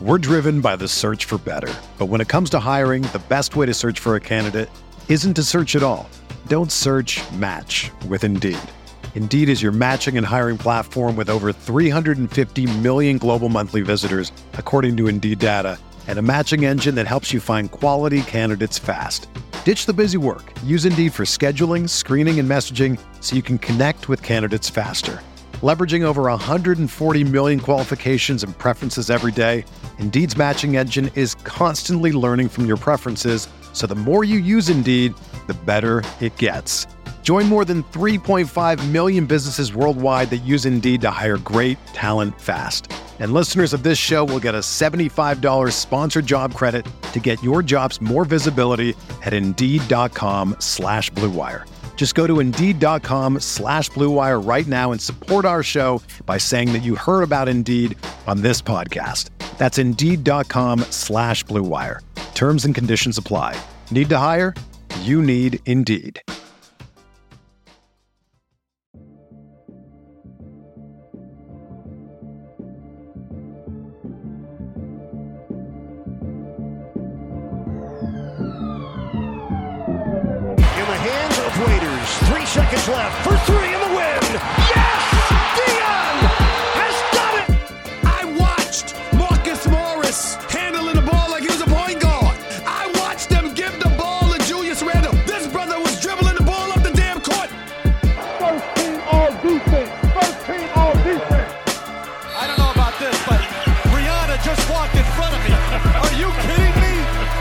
We're driven by the search for better. But when it comes to hiring, the best way to search for a candidate isn't to search at all. Don't search, match with Indeed. Indeed is your matching and hiring platform with over 350 million global monthly visitors, according to Indeed data, and a matching engine that helps you find quality candidates fast. Ditch the busy work. Use Indeed for scheduling, screening, and messaging so you can connect with candidates faster. Leveraging over 140 million qualifications and preferences every day, Indeed's matching engine is constantly learning from your preferences, so the more you use Indeed, the better it gets. Join more than 3.5 million businesses worldwide that use Indeed to hire great talent fast. And listeners of this show will get a $75 sponsored job credit to get your jobs more visibility at Indeed.com/Blue Wire. Just go to Indeed.com/Blue Wire right now and support our show by saying that you heard about Indeed on this podcast. That's Indeed.com/Blue Wire. Terms and conditions apply. Need to hire? You need Indeed. In the hands of Raiders, 3 seconds left for 3 in the win. Yes! Dion has done it! I watched Marcus Morris handling the ball like he was a point guard. I watched them give the ball to Julius Randle. This brother was dribbling the ball up the damn court. First team all defense. First team all defense. I don't know about this, but Rihanna just walked in front of me. Are you kidding me?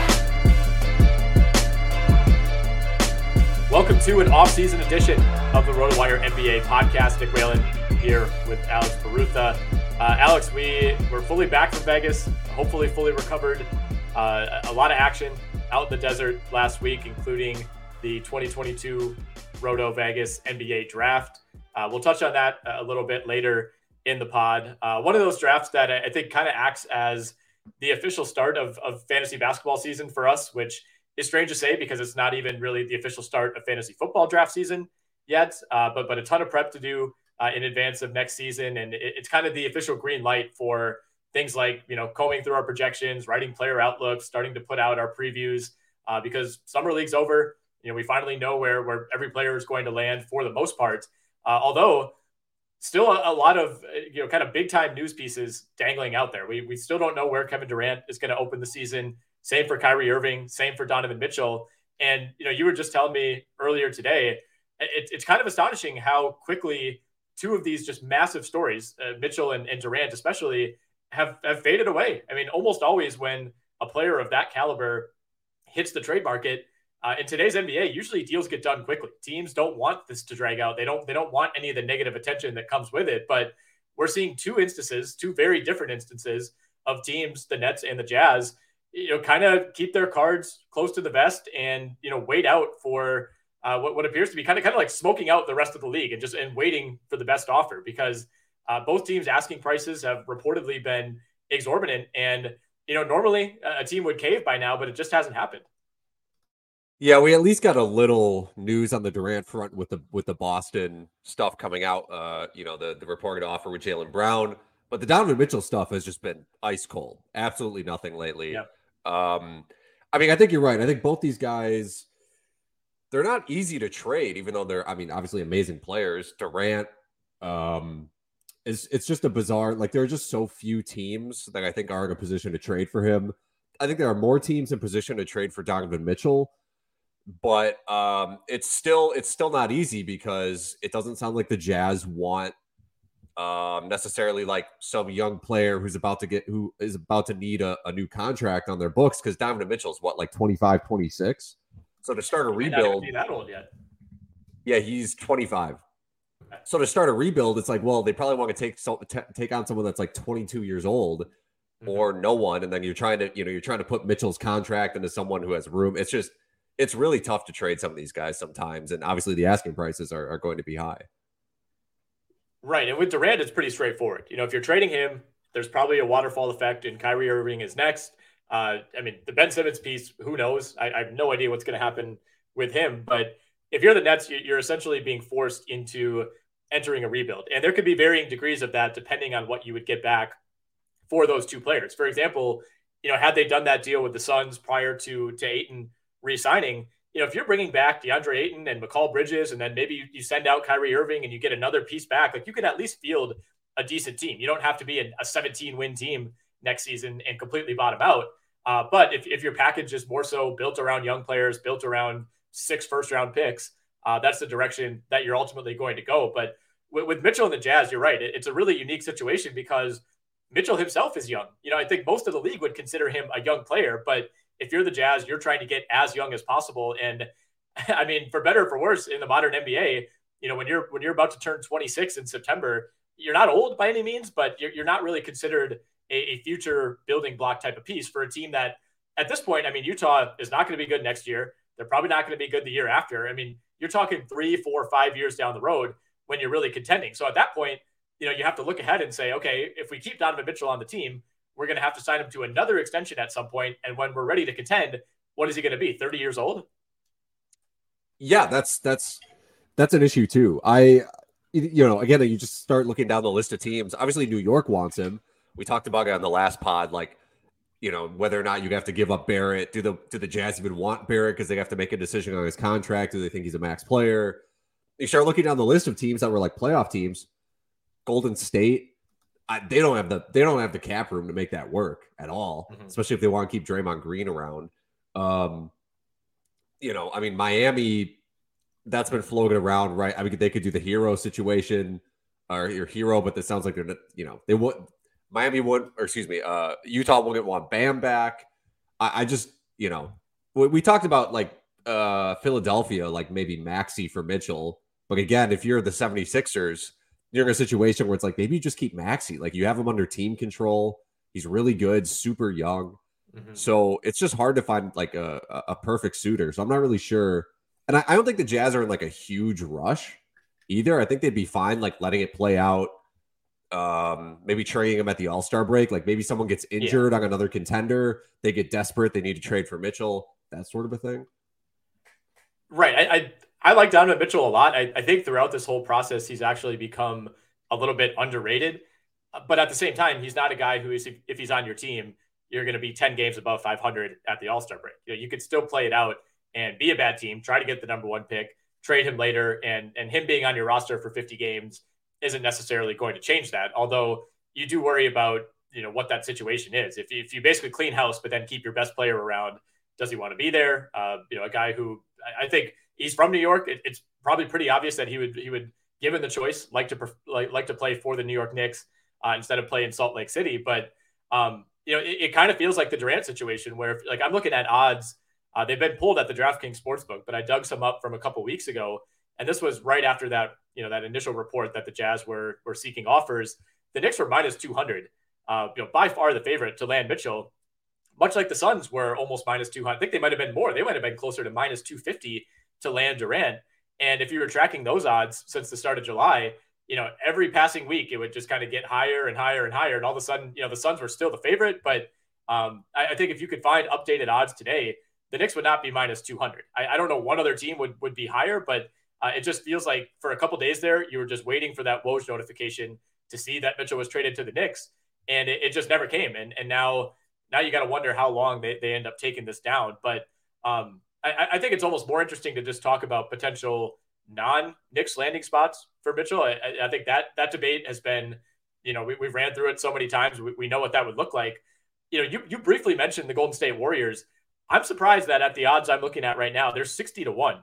Welcome to an off-season edition of the RotoWire NBA podcast. Nick Whalen here with Alex Barutha. Alex, we're fully back from Vegas, hopefully fully recovered. A lot of action out in the desert last week, including the 2022 Roto Vegas NBA draft. We'll touch on that a little bit later in the pod. One of those drafts that I think kind of acts as the official start of fantasy basketball season for us, which is strange to say because it's not even really the official start of fantasy football draft season yet, but a ton of prep to do in advance of next season. And it's kind of the official green light for things like, combing through our projections, writing player outlooks, starting to put out our previews because summer league's over. We finally know where every player is going to land for the most part. Although still a lot of, kind of big time news pieces dangling out there. We still don't know where Kevin Durant is going to open the season. Same for Kyrie Irving, same for Donovan Mitchell. And, you were just telling me earlier today, it's kind of astonishing how quickly two of these just massive stories, Mitchell and Durant especially, have faded away. I mean, almost always when a player of that caliber hits the trade market, in today's NBA, usually deals get done quickly. Teams don't want this to drag out. They don't want any of the negative attention that comes with it. But we're seeing two very different instances of teams, the Nets and the Jazz, kind of keep their cards close to the vest and, wait out for what appears to be kind of like smoking out the rest of the league and waiting for the best offer because both teams' asking prices have reportedly been exorbitant. And, normally a team would cave by now, but it just hasn't happened. Yeah, we at least got a little news on the Durant front with the Boston stuff coming out. The reported offer with Jaylen Brown, but the Donovan Mitchell stuff has just been ice cold. Absolutely nothing lately. Yep. I think you're right. I think both these guys, they're not easy to trade, even though they're, obviously amazing players. Durant, it's just a bizarre, there are just so few teams that I think are in a position to trade for him. I think there are more teams in position to trade for Donovan Mitchell, but it's still not easy because it doesn't sound like the Jazz want necessarily like some young player who is about to need a new contract on their books because Donovan Mitchell's 25, 26. So to start a rebuild, not that old yet. Yeah, he's 25. So to start a rebuild, it's they probably want to take on someone that's 22 years old or no one, and then you're trying to put Mitchell's contract into someone who has room. It's really tough to trade some of these guys sometimes, and obviously the asking prices are going to be high. Right. And with Durant, it's pretty straightforward. If you're trading him, there's probably a waterfall effect and Kyrie Irving is next. The Ben Simmons piece, who knows? I have no idea what's going to happen with him. But if you're the Nets, you're essentially being forced into entering a rebuild. And there could be varying degrees of that depending on what you would get back for those two players. For example, had they done that deal with the Suns prior to Ayton re-signing, if you're bringing back DeAndre Ayton and Mikal Bridges, and then maybe you send out Kyrie Irving and you get another piece back, like you can at least field a decent team. You don't have to be a 17-win team next season and completely bottom out. But if your package is more so built around young players, built around 6 first-round picks, that's the direction that you're ultimately going to go. But with Mitchell and the Jazz, you're right. It's a really unique situation because Mitchell himself is young. I think most of the league would consider him a young player, but if you're the Jazz, you're trying to get as young as possible. And I mean, for better or for worse, in the modern NBA, when you're about to turn 26 in September, you're not old by any means, but you're not really considered a future building block type of piece for a team that at this point, I mean, Utah is not going to be good next year. They're probably not going to be good the year after. I mean, you're talking 3, 4, 5 years down the road when you're really contending. So at that point, you have to look ahead and say, okay, if we keep Donovan Mitchell on the team, we're going to have to sign him to another extension at some point. And when we're ready to contend, what is he going to be? 30 years old? Yeah, that's an issue too. Again, you just start looking down the list of teams. Obviously, New York wants him. We talked about it on the last pod, like, whether or not you have to give up Barrett. Do the Jazz even want Barrett because they have to make a decision on his contract? Do they think he's a max player? You start looking down the list of teams that were like playoff teams. Golden State, they don't have the cap room to make that work at all, especially if they want to keep Draymond Green around. I mean, Miami, that's been floated around, right? I mean, they could do the hero situation or your hero, but that sounds like they would. Miami would, or excuse me, Utah wouldn't want Bam back. I just, we talked about like Philadelphia, like maybe Maxey for Mitchell. But again, if you're the 76ers, you're in a situation where it's like, maybe you just keep Maxey. Like you have him under team control. He's really good, super young. So it's just hard to find like a perfect suitor. So I'm not really sure. And I don't think the Jazz are in like a huge rush either. I think they'd be fine, like letting it play out. Maybe trading him at the All-Star break. Like maybe someone gets injured on another contender. They get desperate. They need to trade for Mitchell. That sort of a thing. Right. I like Donovan Mitchell a lot. I think throughout this whole process, he's actually become a little bit underrated. But at the same time, he's not a guy who is, if he's on your team, you're going to be 10 games above 500 at the All-Star break. You could still play it out and be a bad team, try to get the number 1 pick, trade him later, and him being on your roster for 50 games isn't necessarily going to change that. Although you do worry about, what that situation is. If you basically clean house, but then keep your best player around, does he want to be there? A guy who I think he's from New York. It's probably pretty obvious that he would, given the choice, like to play for the New York Knicks instead of play in Salt Lake City. But it kind of feels like the Durant situation where, like, I'm looking at odds. They've been pulled at the DraftKings Sportsbook, but I dug some up from a couple weeks ago, and this was right after that, that initial report that the Jazz were seeking offers. The Knicks were minus 200, by far the favorite to land Mitchell, much like the Suns were almost minus 200. I think they might have been more. They might have been closer to minus 250 to land Durant. And if you were tracking those odds since the start of July, every passing week, it would just kind of get higher and higher and higher. And all of a sudden, the Suns were still the favorite. But I think if you could find updated odds today, the Knicks would not be minus 200. I don't know what other team would be higher, but it just feels like for a couple days there, you were just waiting for that Woj notification to see that Mitchell was traded to the Knicks. And it just never came. And now you got to wonder how long they end up taking this down. But I think it's almost more interesting to just talk about potential non-Knicks landing spots for Mitchell. I think that debate has been, we've ran through it so many times. We know what that would look like. You briefly mentioned the Golden State Warriors. I'm surprised that at the odds I'm looking at right now, they're 60-1.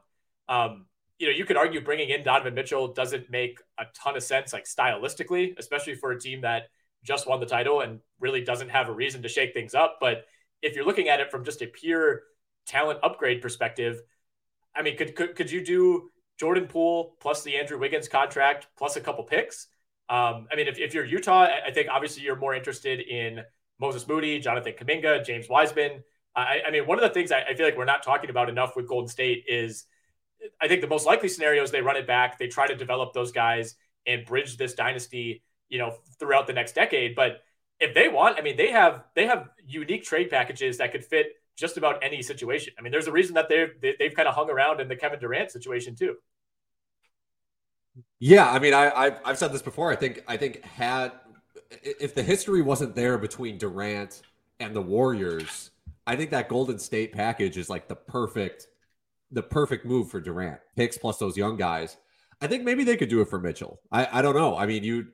You could argue bringing in Donovan Mitchell doesn't make a ton of sense, like stylistically, especially for a team that just won the title and really doesn't have a reason to shake things up. But if you're looking at it from just a pure talent upgrade perspective, I mean, could you do Jordan Poole plus the Andrew Wiggins contract plus a couple picks? I mean, if you're Utah, I think obviously you're more interested in Moses Moody, Jonathan Kuminga, James Wiseman. I mean, one of the things I feel like we're not talking about enough with Golden State is I think the most likely scenario is they run it back. They try to develop those guys and bridge this dynasty, throughout the next decade. But if they want, I mean, they have unique trade packages that could fit just about any situation. I mean, there's a reason that they've kind of hung around in the Kevin Durant situation too. Yeah, I mean, I've said this before. I think had if the history wasn't there between Durant and the Warriors, I think that Golden State package is like the perfect move for Durant. Picks plus those young guys. I think maybe they could do it for Mitchell. I don't know. I mean, you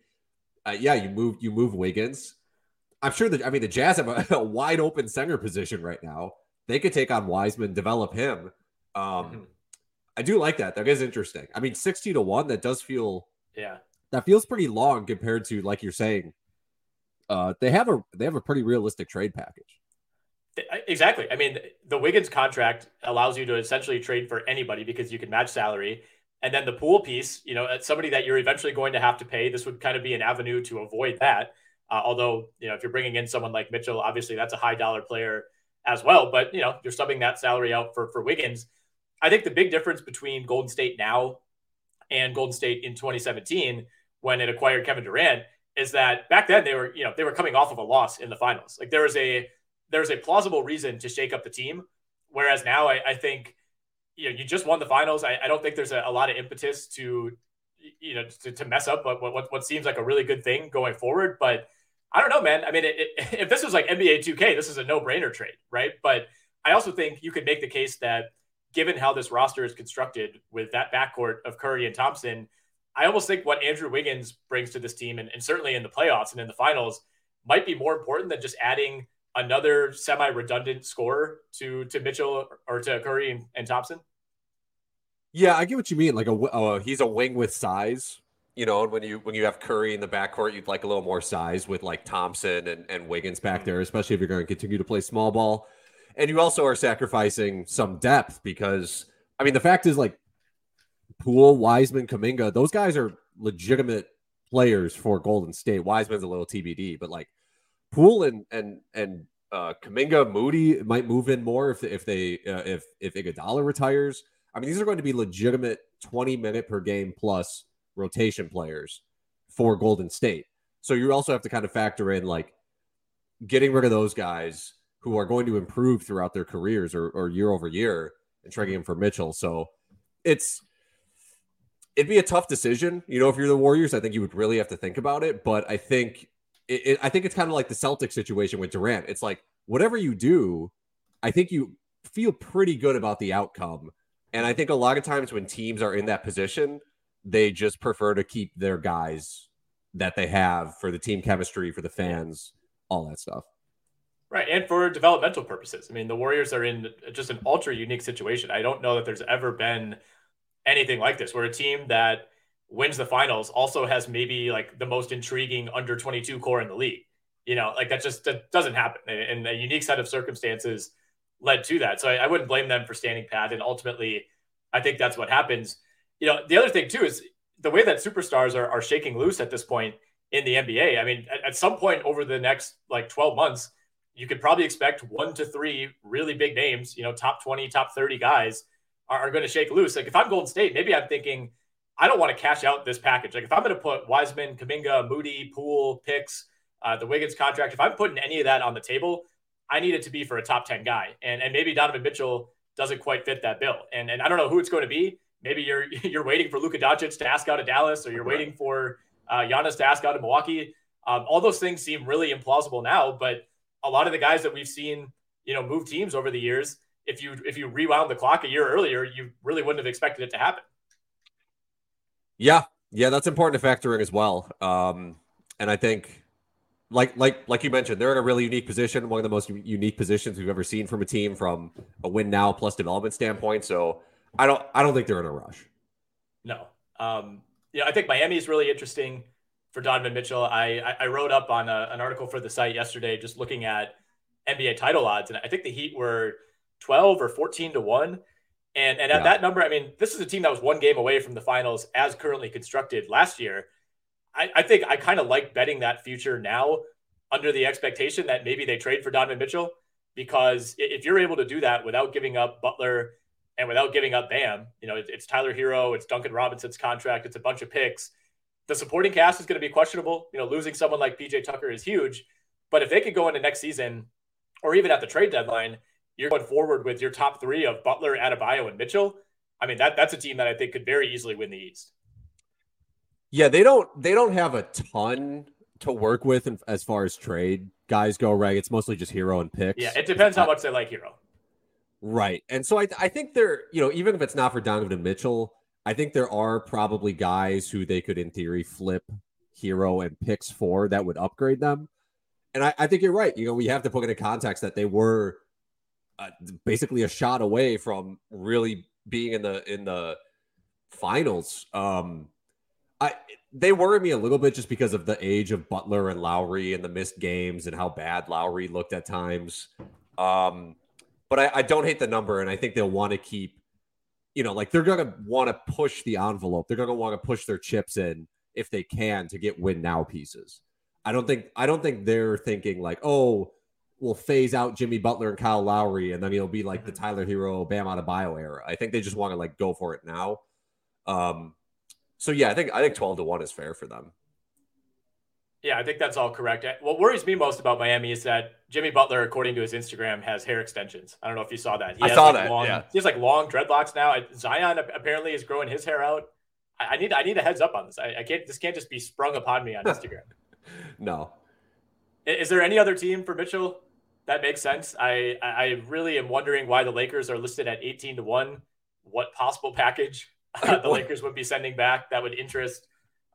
move Wiggins. I'm sure that the Jazz have a wide open center position right now. They could take on Wiseman, develop him. I do like that. That is interesting. I mean, 60-1. That does feel that feels pretty long compared to, like you're saying. They have a pretty realistic trade package. Exactly. I mean, the Wiggins contract allows you to essentially trade for anybody because you can match salary. And then the Poole piece, somebody that you're eventually going to have to pay, this would kind of be an avenue to avoid that. Although, if you're bringing in someone like Mitchell, obviously that's a high dollar player as well. But, you're subbing that salary out for Wiggins. I think the big difference between Golden State now and Golden State in 2017, when it acquired Kevin Durant, is that back then they were coming off of a loss in the finals. Like there's a plausible reason to shake up the team. Whereas now I think, you just won the finals. I don't think there's a lot of impetus to mess up what seems like a really good thing going forward. But I don't know, man. I mean, if this was like NBA 2K, this is a no-brainer trade, right? But I also think you could make the case that given how this roster is constructed with that backcourt of Curry and Thompson, I almost think what Andrew Wiggins brings to this team, and certainly in the playoffs and in the finals, might be more important than just adding another semi-redundant scorer to Mitchell or to Curry and Thompson. Yeah, I get what you mean. Like he's a wing with size, and when you have Curry in the backcourt, you'd like a little more size with like Thompson and Wiggins back there, especially if you're going to continue to play small ball. And you also are sacrificing some depth because, I mean, the fact is like Poole, Wiseman, Kuminga, those guys are legitimate players for Golden State. Wiseman's a little TBD, but like Poole and Kuminga, Moody might move in more if Iguodala retires. I mean, these are going to be legitimate 20-minute per game plus rotation players for Golden State. So you also have to kind of factor in like getting rid of those guys who are going to improve throughout their careers or year over year and trading them for Mitchell. So it'd be a tough decision. If you're the Warriors, I think you would really have to think about it. But I think it's kind of like the Celtics situation with Durant. It's like whatever you do, I think you feel pretty good about the outcome. And I think a lot of times when teams are in that position, they just prefer to keep their guys that they have for the team chemistry, for the fans, all that stuff. Right. And for developmental purposes. I mean, the Warriors are in just an ultra unique situation. I don't know that there's ever been anything like this where a team that wins the finals also has maybe like the most intriguing under 22 core in the league. That doesn't happen. And a unique set of circumstances led to that. So I wouldn't blame them for standing pat. And ultimately, I think that's what happens. The other thing too is the way that superstars are shaking loose at this point in the NBA. I mean, at some point over the next like 12 months, you could probably expect 1 to 3 really big names, top 20, top 30 guys are going to shake loose. Like if I'm Golden State, maybe I'm thinking, I don't want to cash out this package. Like if I'm going to put Wiseman, Kuminga, Moody, Poole, picks, the Wiggins contract, if I'm putting any of that on the table, I need it to be for a top 10 guy. And maybe Donovan Mitchell doesn't quite fit that bill. And I don't know who it's going to be. Maybe you're waiting for Luka Doncic to ask out of Dallas, or you're waiting for Giannis to ask out of Milwaukee. All those things seem really implausible now, but a lot of the guys that we've seen, move teams over the years, if you rewound the clock a year earlier, you really wouldn't have expected it to happen. Yeah, that's important to factor in as well. And I think, like you mentioned, they're in a really unique position, one of the most unique positions we've ever seen from a team from a win now plus development standpoint. So I don't think they're in a rush. No. I think Miami is really interesting for Donovan Mitchell. I wrote up on an article for the site yesterday, just looking at NBA title odds. And I think the Heat were 12 or 14 to 1. And at that number, I mean, this is a team that was one game away from the finals as currently constructed last year. I think I kind of like betting that future now under the expectation that maybe they trade for Donovan Mitchell, because if you're able to do that without giving up Butler and without giving up Bam, it's Tyler Hero, it's Duncan Robinson's contract, it's a bunch of picks. The supporting cast is going to be questionable. Losing someone like PJ Tucker is huge, but if they could go into next season or even at the trade deadline, you're going forward with your top 3 of Butler, Adebayo, and Mitchell. I mean, that's a team that I think could very easily win the East. Yeah, they don't have a ton to work with as far as trade guys go, right? It's mostly just Hero and picks. Yeah, it depends how much they like Hero. Right. And so I think there, even if it's not for Donovan Mitchell, I think there are probably guys who they could, in theory, flip Hero and picks for that would upgrade them. And I think you're right. We have to put into context that they were basically a shot away from really being in the finals. They worry me a little bit just because of the age of Butler and Lowry and the missed games and how bad Lowry looked at times. But I don't hate the number, and I think they'll want to keep, they're going to want to push the envelope. They're going to want to push their chips in if they can to get win now pieces. I don't think they're thinking like, oh, we'll phase out Jimmy Butler and Kyle Lowry, and then he'll be like the Tyler Hero, Bam Adebayo era. I think they just want to like go for it now. So yeah, I think 12-1 is fair for them. Yeah, I think that's all correct. What worries me most about Miami is that Jimmy Butler, according to his Instagram, has hair extensions. I don't know if you saw that. I saw that. Yeah. He has like long dreadlocks now. Zion apparently is growing his hair out. I need a heads up on this. This can't just be sprung upon me on Instagram. No. Is there any other team for Mitchell that makes sense? I really am wondering why the Lakers are listed at 18-1. What possible package the Lakers would be sending back that would interest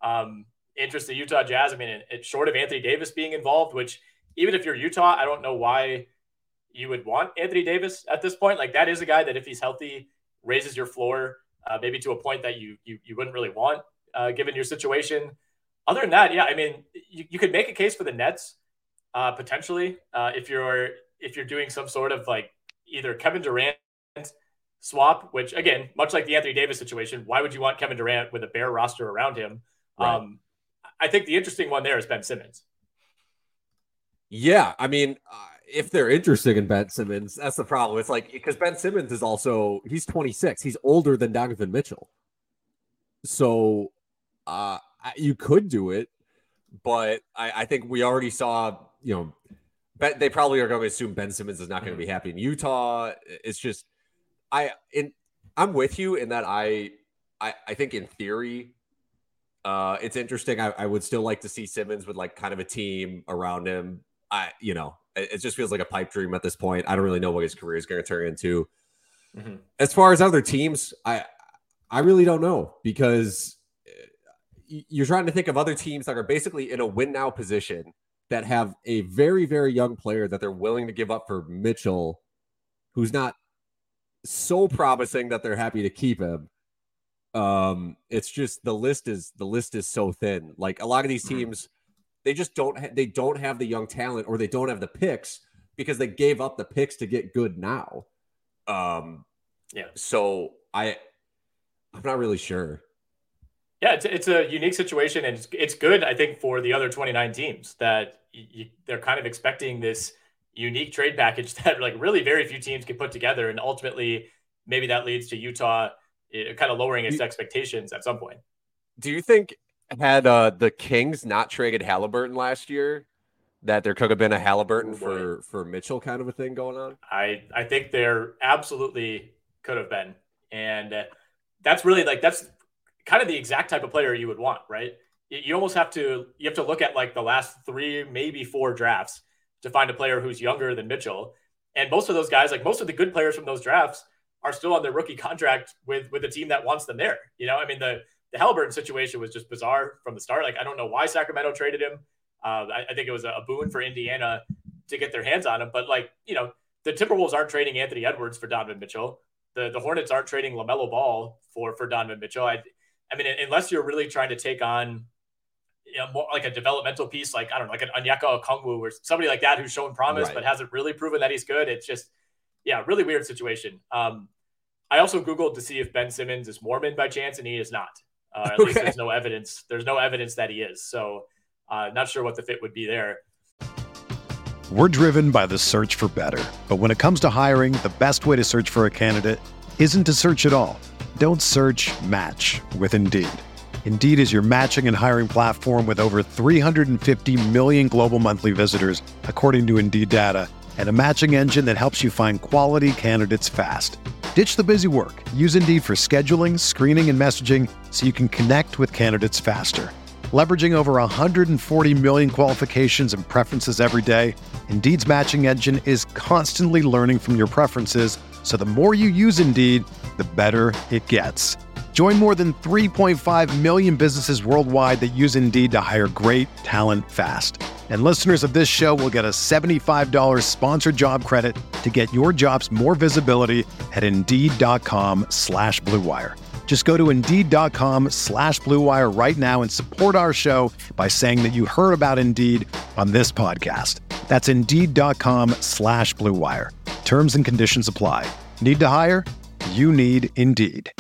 the Utah Jazz. I mean, it's short of Anthony Davis being involved, which even if you're Utah, I don't know why you would want Anthony Davis at this point. Like, that is a guy that if he's healthy, raises your floor, maybe to a point that you wouldn't really want given your situation. Other than that, yeah, I mean, you could make a case for the Nets potentially if you're doing some sort of like either Kevin Durant swap, which again, much like the Anthony Davis situation, why would you want Kevin Durant with a bare roster around him? Right. I think the interesting one there is Ben Simmons. Yeah, I mean, if they're interested in Ben Simmons, that's the problem. It's like, because Ben Simmons is also, he's 26. He's older than Donovan Mitchell. So you could do it, but I think we already saw, they probably are going to assume Ben Simmons is not going to be happy in Utah. It's just, I'm with you in that I think in theory, it's interesting. I would still like to see Simmons with like kind of a team around him. It just feels like a pipe dream at this point. I don't really know what his career is going to turn into. Mm-hmm. As far as other teams, I really don't know, because you're trying to think of other teams that are basically in a win now position that have a very, very young player that they're willing to give up for Mitchell, who's not so promising that they're happy to keep him. It's just the list is so thin. Like, a lot of these teams, they just don't have the young talent, or they don't have the picks because they gave up the picks to get good now. So I'm not really sure. Yeah, it's a unique situation, and it's good, I think, for the other 29 teams that they're kind of expecting this unique trade package that like really very few teams can put together, and ultimately maybe that leads to Utah kind of lowering its expectations at some point. Do you think, had the Kings not traded Halliburton last year, that there could have been a Halliburton for Mitchell kind of a thing going on? I think there absolutely could have been, and that's really that's kind of the exact type of player you would want, right? You almost have to look at like the last 3, maybe 4 drafts to find a player who's younger than Mitchell, and most of those guys, like most of the good players from those drafts, are still on their rookie contract with a team that wants them there. I mean, the Halliburton situation was just bizarre from the start. Like, I don't know why Sacramento traded him. I think it was a boon for Indiana to get their hands on him. But the Timberwolves aren't trading Anthony Edwards for Donovan Mitchell. The Hornets aren't trading LaMelo Ball for Donovan Mitchell. I mean, unless you're really trying to take on more like a developmental piece, like, I don't know, like an Onyeka Okongwu or somebody like that who's shown promise but hasn't really proven that he's good. It's just, really weird situation. I also Googled to see if Ben Simmons is Mormon by chance, and he is not. At least there's no evidence. There's no evidence that he is. So not sure what the fit would be there. We're driven by the search for better. But when it comes to hiring, the best way to search for a candidate isn't to search at all. Don't search, match with Indeed. Indeed is your matching and hiring platform with over 350 million global monthly visitors, according to Indeed data, and a matching engine that helps you find quality candidates fast. Ditch the busy work. Use Indeed for scheduling, screening, and messaging so you can connect with candidates faster. Leveraging over 140 million qualifications and preferences every day, Indeed's matching engine is constantly learning from your preferences, so the more you use Indeed, the better it gets. Join more than 3.5 million businesses worldwide that use Indeed to hire great talent fast. And listeners of this show will get a $75 sponsored job credit to get your jobs more visibility at Indeed.com/Blue Wire. Just go to Indeed.com/Blue Wire right now and support our show by saying that you heard about Indeed on this podcast. That's Indeed.com/Blue Wire. Terms and conditions apply. Need to hire? You need Indeed.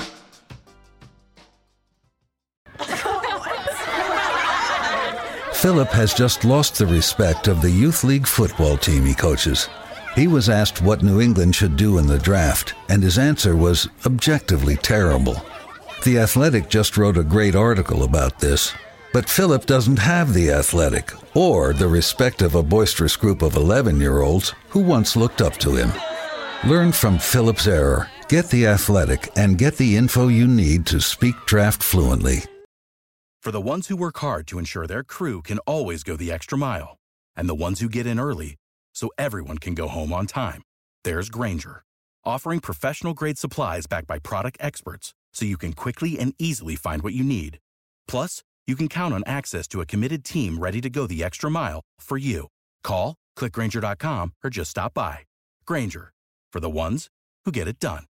Philip has just lost the respect of the youth league football team he coaches. He was asked what New England should do in the draft, and his answer was objectively terrible. The Athletic just wrote a great article about this, but Philip doesn't have The Athletic or the respect of a boisterous group of 11-year-olds who once looked up to him. Learn from Philip's error. Get The Athletic and get the info you need to speak draft fluently. For the ones who work hard to ensure their crew can always go the extra mile, and the ones who get in early so everyone can go home on time, there's Grainger, offering professional-grade supplies backed by product experts so you can quickly and easily find what you need. Plus, you can count on access to a committed team ready to go the extra mile for you. Call, click Grainger.com, or just stop by. Grainger, for the ones who get it done.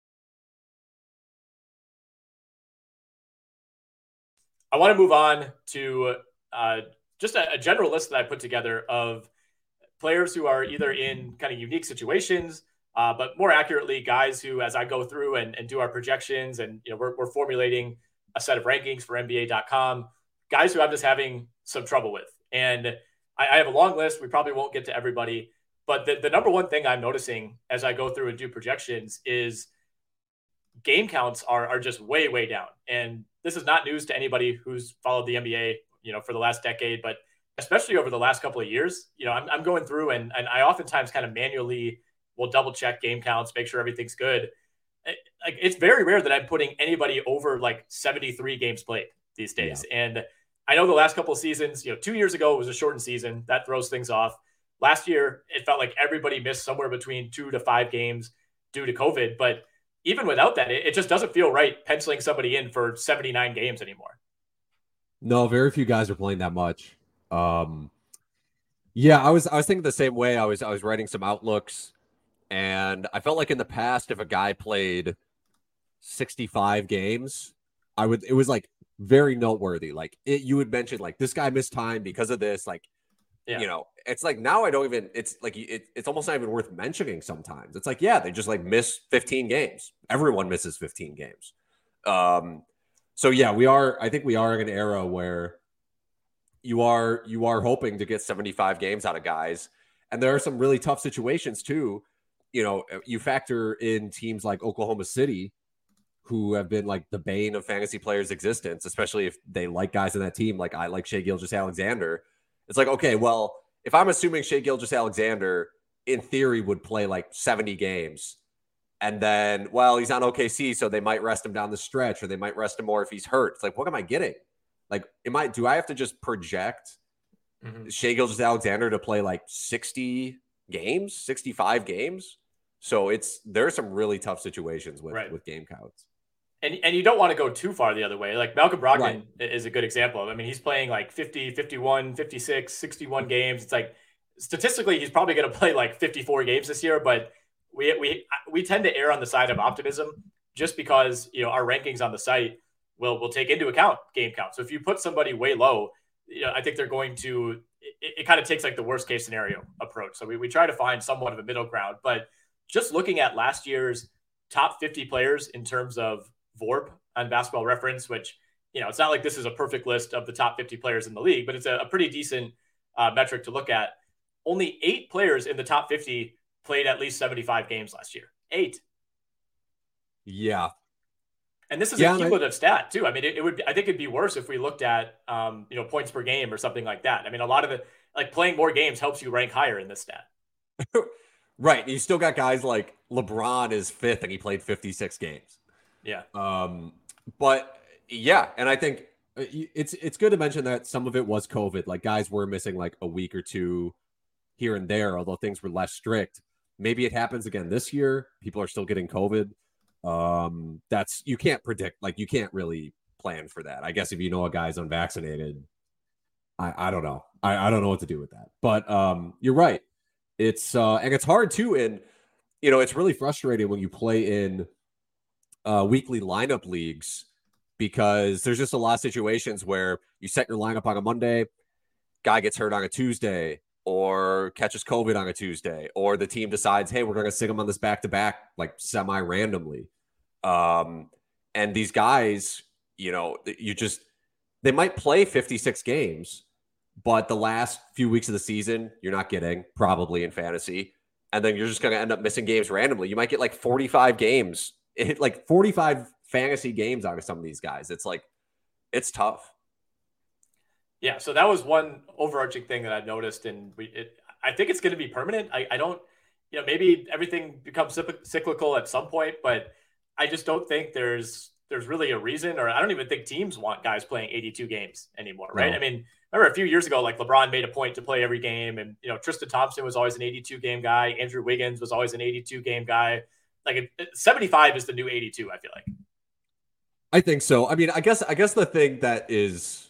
I want to move on to just a general list that I put together of players who are either in kind of unique situations, but more accurately, guys who, as I go through and do our projections, and we're formulating a set of rankings for NBA.com, guys who I'm just having some trouble with. And I have a long list. We probably won't get to everybody, but the number one thing I'm noticing as I go through and do projections is game counts are just way, way down. And this is not news to anybody who's followed the NBA, for the last decade, but especially over the last couple of years. I'm going through and I oftentimes kind of manually will double check game counts, make sure everything's good. It's very rare that I'm putting anybody over like 73 games played these days. Yeah. And I know the last couple of seasons, 2 years ago, it was a shortened season that throws things off. Last year, it felt like everybody missed somewhere between 2 to 5 games due to COVID. But even without that, it just doesn't feel right penciling somebody in for 79 games anymore. No, very few guys are playing that much. Yeah, I was thinking the same way. I was writing some outlooks, and I felt like in the past, if a guy played 65 games, it was like very noteworthy. Like you would mention like this guy missed time because of this. Like, it's like now it's like it's almost not even worth mentioning sometimes. It's like, yeah, they just like miss 15 games. Everyone misses 15 games. So yeah, I think we are in an era where you are hoping to get 75 games out of guys. And there are some really tough situations too. You factor in teams like Oklahoma City, who have been like the bane of fantasy players' existence, especially if they like guys in that team. Like I like Shai Gilgeous-Alexander. It's like, okay, well, if I'm assuming Shai Gilgeous-Alexander in theory would play like 70 games, and then, well, he's on OKC, so they might rest him down the stretch, or they might rest him more if he's hurt. It's like, what am I getting? Like, do I have to just project Shai Gilgeous-Alexander to play like 60 games, 65 games? So there are some really tough situations with game counts. And you don't want to go too far the other way. Like Malcolm Brogdon is a good example. I mean, he's playing like 50, 51, 56, 61 games. It's like statistically, he's probably going to play like 54 games this year, but we tend to err on the side of optimism just because, our rankings on the site will take into account game count. So if you put somebody way low, I think they're going to, it kind of takes like the worst case scenario approach. So we try to find somewhat of a middle ground, but just looking at last year's top 50 players in terms of VORP on Basketball Reference, which, it's not like this is a perfect list of the top 50 players in the league, but it's a pretty decent metric to look at. Only 8 players in the top 50 played at least 75 games last year. 8. Yeah. And this is a cumulative stat too. I mean, I think it'd be worse if we looked at, points per game or something like that. I mean, a lot of playing more games helps you rank higher in this stat. Right. You still got guys like LeBron is 5th and he played 56 games. Yeah. But yeah. And I think It's good to mention that some of it was COVID. Like guys were missing like a week or two here and there, although things were less strict. Maybe it happens again this year. People are still getting COVID. That's you can't predict. Like you can't really plan for that. I guess if you know a guy's unvaccinated, I don't know. I don't know what to do with that. But you're right. It's and it's hard too. And it's really frustrating when you play in weekly lineup leagues, because there's just a lot of situations where you set your lineup on a Monday, guy gets hurt on a Tuesday, or catches COVID on a Tuesday, or the team decides, hey, we're going to stick him on this back-to-back, like semi-randomly. And these guys, they might play 56 games, but the last few weeks of the season, you're not getting probably in fantasy. And then you're just going to end up missing games randomly. You might get like 45 games, like 45 fantasy games out of some of these guys. It's like, it's tough. Yeah. So that was one overarching thing that I noticed. And I think it's going to be permanent. I don't, maybe everything becomes cyclical at some point, but I just don't think there's really a reason, or I don't even think teams want guys playing 82 games anymore. Right. No. I mean, remember a few years ago, like LeBron made a point to play every game, and Tristan Thompson was always an 82 game guy. Andrew Wiggins was always an 82 game guy. Like 75 is the new 82. I feel like. I think so. I mean, I guess the thing that is,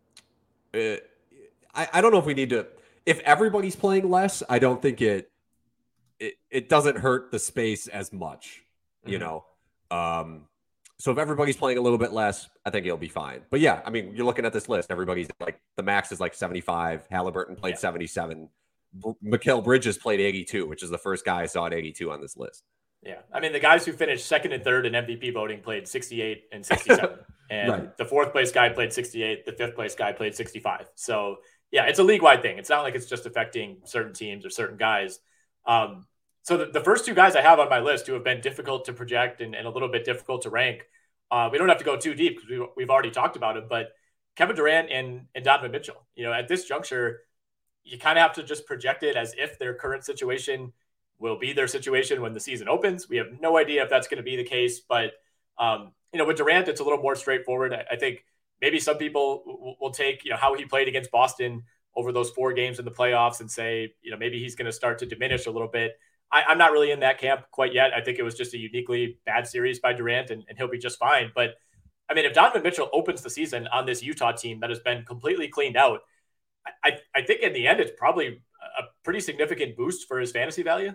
I don't know if we need to. If everybody's playing less, I don't think it doesn't hurt the space as much. Mm-hmm. So if everybody's playing a little bit less, I think it'll be fine. But yeah, I mean, you're looking at this list. Everybody's like, the max is like 75. Halliburton played 77. Mikal Bridges played 82, which is the first guy I saw at 82 on this list. Yeah. I mean, the guys who finished second and third in MVP voting played 68 and 67. And right. The fourth place guy played 68. The fifth place guy played 65. So yeah, it's a league-wide thing. It's not like it's just affecting certain teams or certain guys. So the first two guys I have on my list who have been difficult to project and a little bit difficult to rank, we don't have to go too deep because we've already talked about it, but Kevin Durant and Donovan Mitchell, at this juncture, you kind of have to just project it as if their current situation will be their situation when the season opens. We have no idea if that's going to be the case, but with Durant, it's a little more straightforward. I think maybe some people will take, how he played against Boston over those 4 games in the playoffs and say, maybe he's going to start to diminish a little bit. I'm not really in that camp quite yet. I think it was just a uniquely bad series by Durant, and he'll be just fine. But, I mean, if Donovan Mitchell opens the season on this Utah team that has been completely cleaned out, I think in the end it's probably a pretty significant boost for his fantasy value.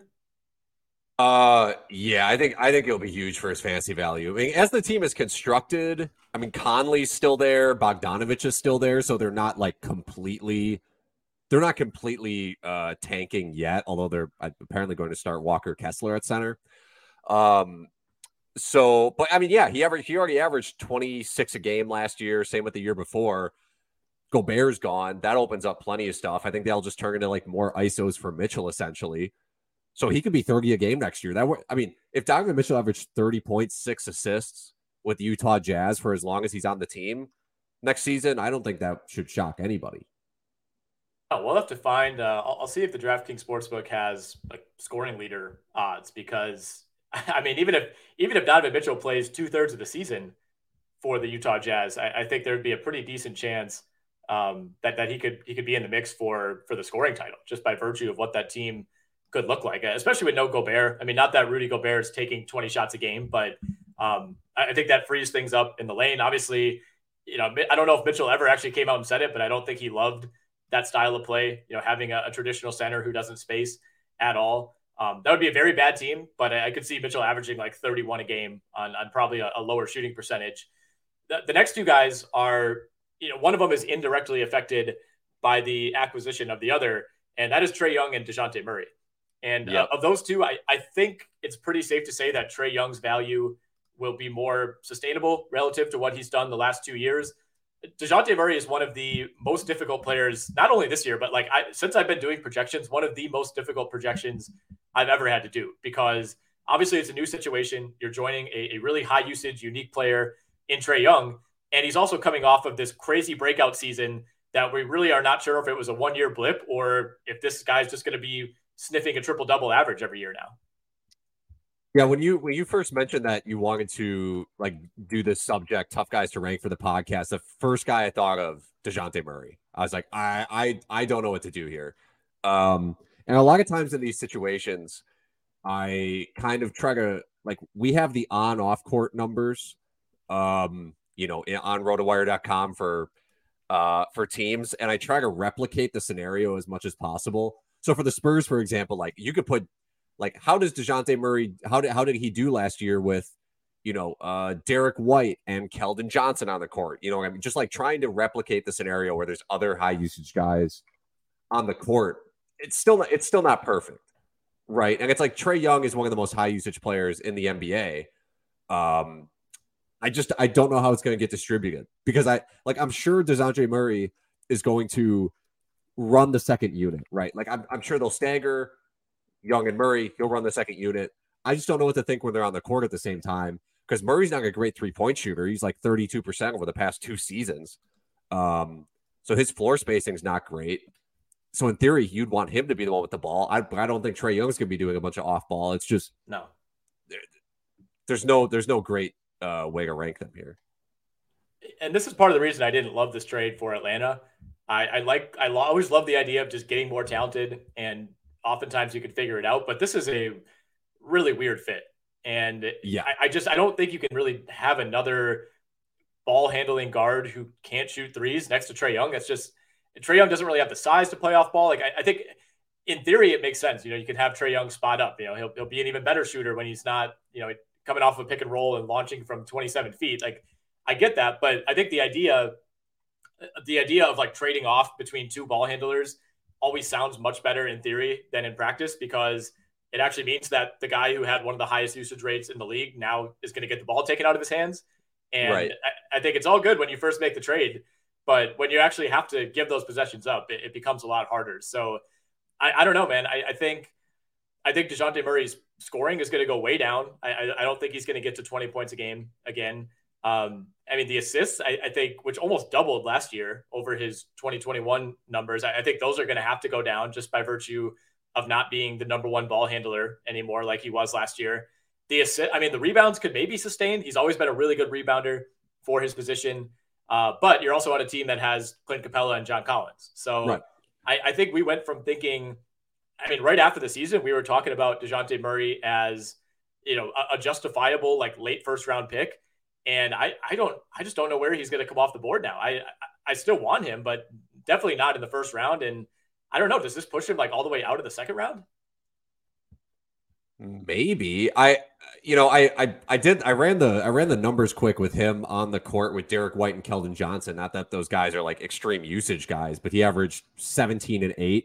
Yeah, I think it'll be huge for his fantasy value. I mean, as the team is constructed, I mean, Conley's still there, Bogdanovich is still there, so they're not completely tanking yet, although they're apparently going to start Walker Kessler at center. But I mean, yeah, he already averaged 26 a game last year. Same with the year before. Gobert's gone. That opens up plenty of stuff. I think they'll just turn into more ISOs for Mitchell, essentially. So he could be 30 a game next year. If Donovan Mitchell averaged 30.6 assists with the Utah Jazz for as long as he's on the team next season, I don't think that should shock anybody. We'll have to find. I'll see if the DraftKings Sportsbook has scoring leader odds, because I mean, even if Donovan Mitchell plays 2/3 of the season for the Utah Jazz, I think there'd be a pretty decent chance that he could be in the mix for the scoring title, just by virtue of what that team could look like, especially with no Gobert. I mean, not that Rudy Gobert is taking 20 shots a game, but I think that frees things up in the lane. Obviously, I don't know if Mitchell ever actually came out and said it, but I don't think he loved that style of play, having a traditional center who doesn't space at all. That would be a very bad team, but I could see Mitchell averaging 31 a game on probably a lower shooting percentage. The next two guys are, one of them is indirectly affected by the acquisition of the other, and that is Trae Young and DeJounte Murray. And of those two, I think it's pretty safe to say that Trae Young's value will be more sustainable relative to what he's done the last 2 years. DeJounte Murray is one of the most difficult players, not only this year, but since I've been doing projections, one of the most difficult projections I've ever had to do, because obviously it's a new situation. You're joining a really high usage, unique player in Trae Young. And he's also coming off of this crazy breakout season that we really are not sure if it was a 1-year blip or if this guy's just going to be sniffing a triple-double average every year now. Yeah, when you first mentioned that you wanted to like do this subject, tough guys to rank for the podcast, the first guy I thought of, DeJounte Murray. I was like, I don't know what to do here. And a lot of times in these situations, I kind of try to like we have the on-off court numbers, on rotowire.com for teams, and I try to replicate the scenario as much as possible. So for the Spurs, for example, like you could put like how does DeJounte Murray how did he do last year with Derek White and Keldon Johnson on the court? I mean, just like trying to replicate the scenario where there's other high usage guys on the court. It's still not perfect, right? And it's like Trae Young is one of the most high usage players in the NBA. I don't know how it's going to get distributed because I'm sure DeJounte Murray is going to run the second unit, right? Like I'm sure they'll stagger Young and Murray. He'll run the second unit. I just don't know what to think when they're on the court at the same time because Murray's not a great 3-point shooter. He's like 32% over the past 2 seasons. So his floor spacing is not great. So in theory, you'd want him to be the one with the ball. I don't think Trae Young's going to be doing a bunch of off ball. It's just no. There's no great way to rank them here. And this is part of the reason I didn't love this trade for Atlanta. I always love the idea of just getting more talented, and oftentimes you can figure it out. But this is a really weird fit, and yeah, I don't think you can really have another ball handling guard who can't shoot threes next to Trae Young. That's just Trae Young doesn't really have the size to play off ball. Like I think in theory it makes sense. You can have Trae Young spot up. He'll be an even better shooter when he's not coming off a pick and roll and launching from 27 feet. Like I get that, but I think the idea of like trading off between 2 ball handlers always sounds much better in theory than in practice, because it actually means that the guy who had one of the highest usage rates in the league now is going to get the ball taken out of his hands. And right. I think it's all good when you first make the trade, but when you actually have to give those possessions up, it becomes a lot harder. So I don't know, man. I think DeJounte Murray's scoring is going to go way down. I don't think he's going to get to 20 points a game again. I mean, the assists, I think, which almost doubled last year over his 2021 numbers, I think those are going to have to go down just by virtue of not being the number 1 ball handler anymore like he was last year. The rebounds could maybe sustain. He's always been a really good rebounder for his position. But you're also on a team that has Clint Capella and John Collins. So right. I think we went from thinking, right after the season, we were talking about DeJounte Murray as, a justifiable like late first round pick. And I just don't know where he's going to come off the board now. I still want him, but definitely not in the first round. And I don't know, does this push him like all the way out of the second round? Maybe. I ran the numbers quick with him on the court with Derek White and Keldon Johnson. Not that those guys are like extreme usage guys, but he averaged 17 and 8.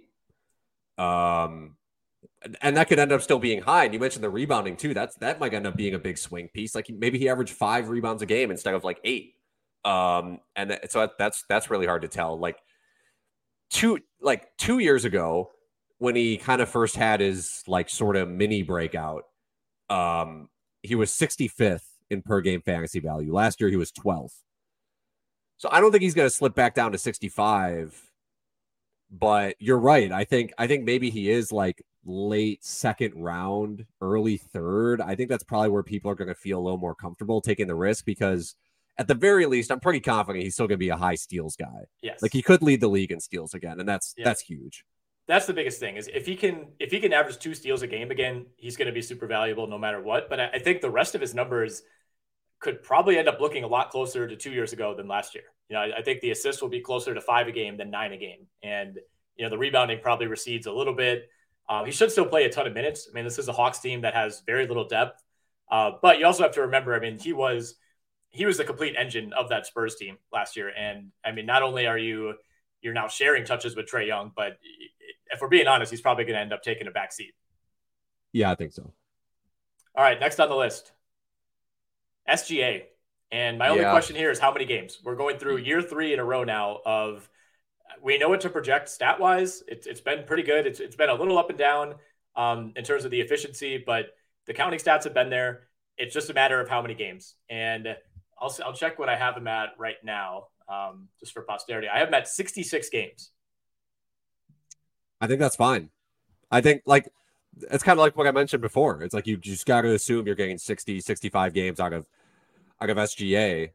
And that could end up still being high. And you mentioned the rebounding too. That might end up being a big swing piece. Like maybe he averaged 5 rebounds a game instead of like 8. So that's really hard to tell. Like 2 years ago, when he kind of first had his like sort of mini breakout, he was 65th in per game fantasy value. Last year he was 12th. So I don't think he's going to slip back down to 65. But you're right. I think maybe he is like late second round, early third. I think that's probably where people are going to feel a little more comfortable taking the risk, because at the very least, I'm pretty confident he's still going to be a high steals guy. Yes. Like he could lead the league in steals again. And that's huge. That's the biggest thing, is if he can average 2 steals a game again, he's going to be super valuable no matter what. But I think the rest of his numbers could probably end up looking a lot closer to 2 years ago than last year. I think the assists will be closer to 5 a game than 9 a game. And, the rebounding probably recedes a little bit. He should still play a ton of minutes. This is a Hawks team that has very little depth. But you also have to remember, he was the complete engine of that Spurs team last year. And not only are you're now sharing touches with Trae Young, but if we're being honest, he's probably going to end up taking a back seat. Yeah, I think so. All right, next on the list, SGA. And my only question here is how many games? We're going through year 3 in a row now of, we know what to project stat-wise. It's been pretty good. It's been a little up and down in terms of the efficiency, but the counting stats have been there. It's just a matter of how many games. And I'll check what I have him at right now, just for posterity. I have him at 66 games. I think that's fine. I think like it's kind of like what I mentioned before. It's like you just got to assume you're getting 60, 65 games out of SGA.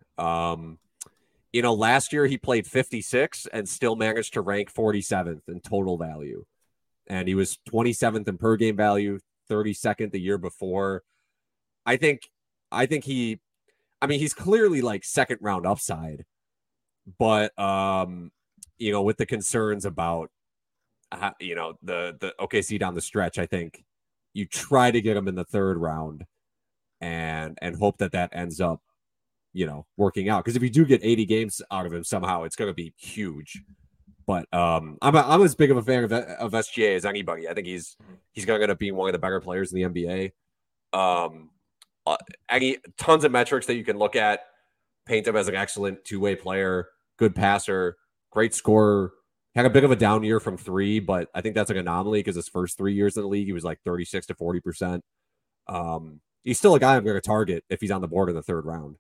Last year he played 56 and still managed to rank 47th in total value. And he was 27th in per game value, 32nd the year before. I think he's clearly like second round upside, but with the concerns about the OKC down the stretch, I think you try to get him in the third round and hope that ends up, working out. Because if you do get 80 games out of him somehow, it's going to be huge. But I'm as big of a fan of SGA as anybody. I think he's going to end up being one of the better players in the NBA. Tons of metrics that you can look at paint him as an excellent two-way player, good passer, great scorer. Had a bit of a down year from three, but I think that's an anomaly because his first 3 years in the league, he was like 36 to 40%. He's still a guy I'm going to target if he's on the board in the third round.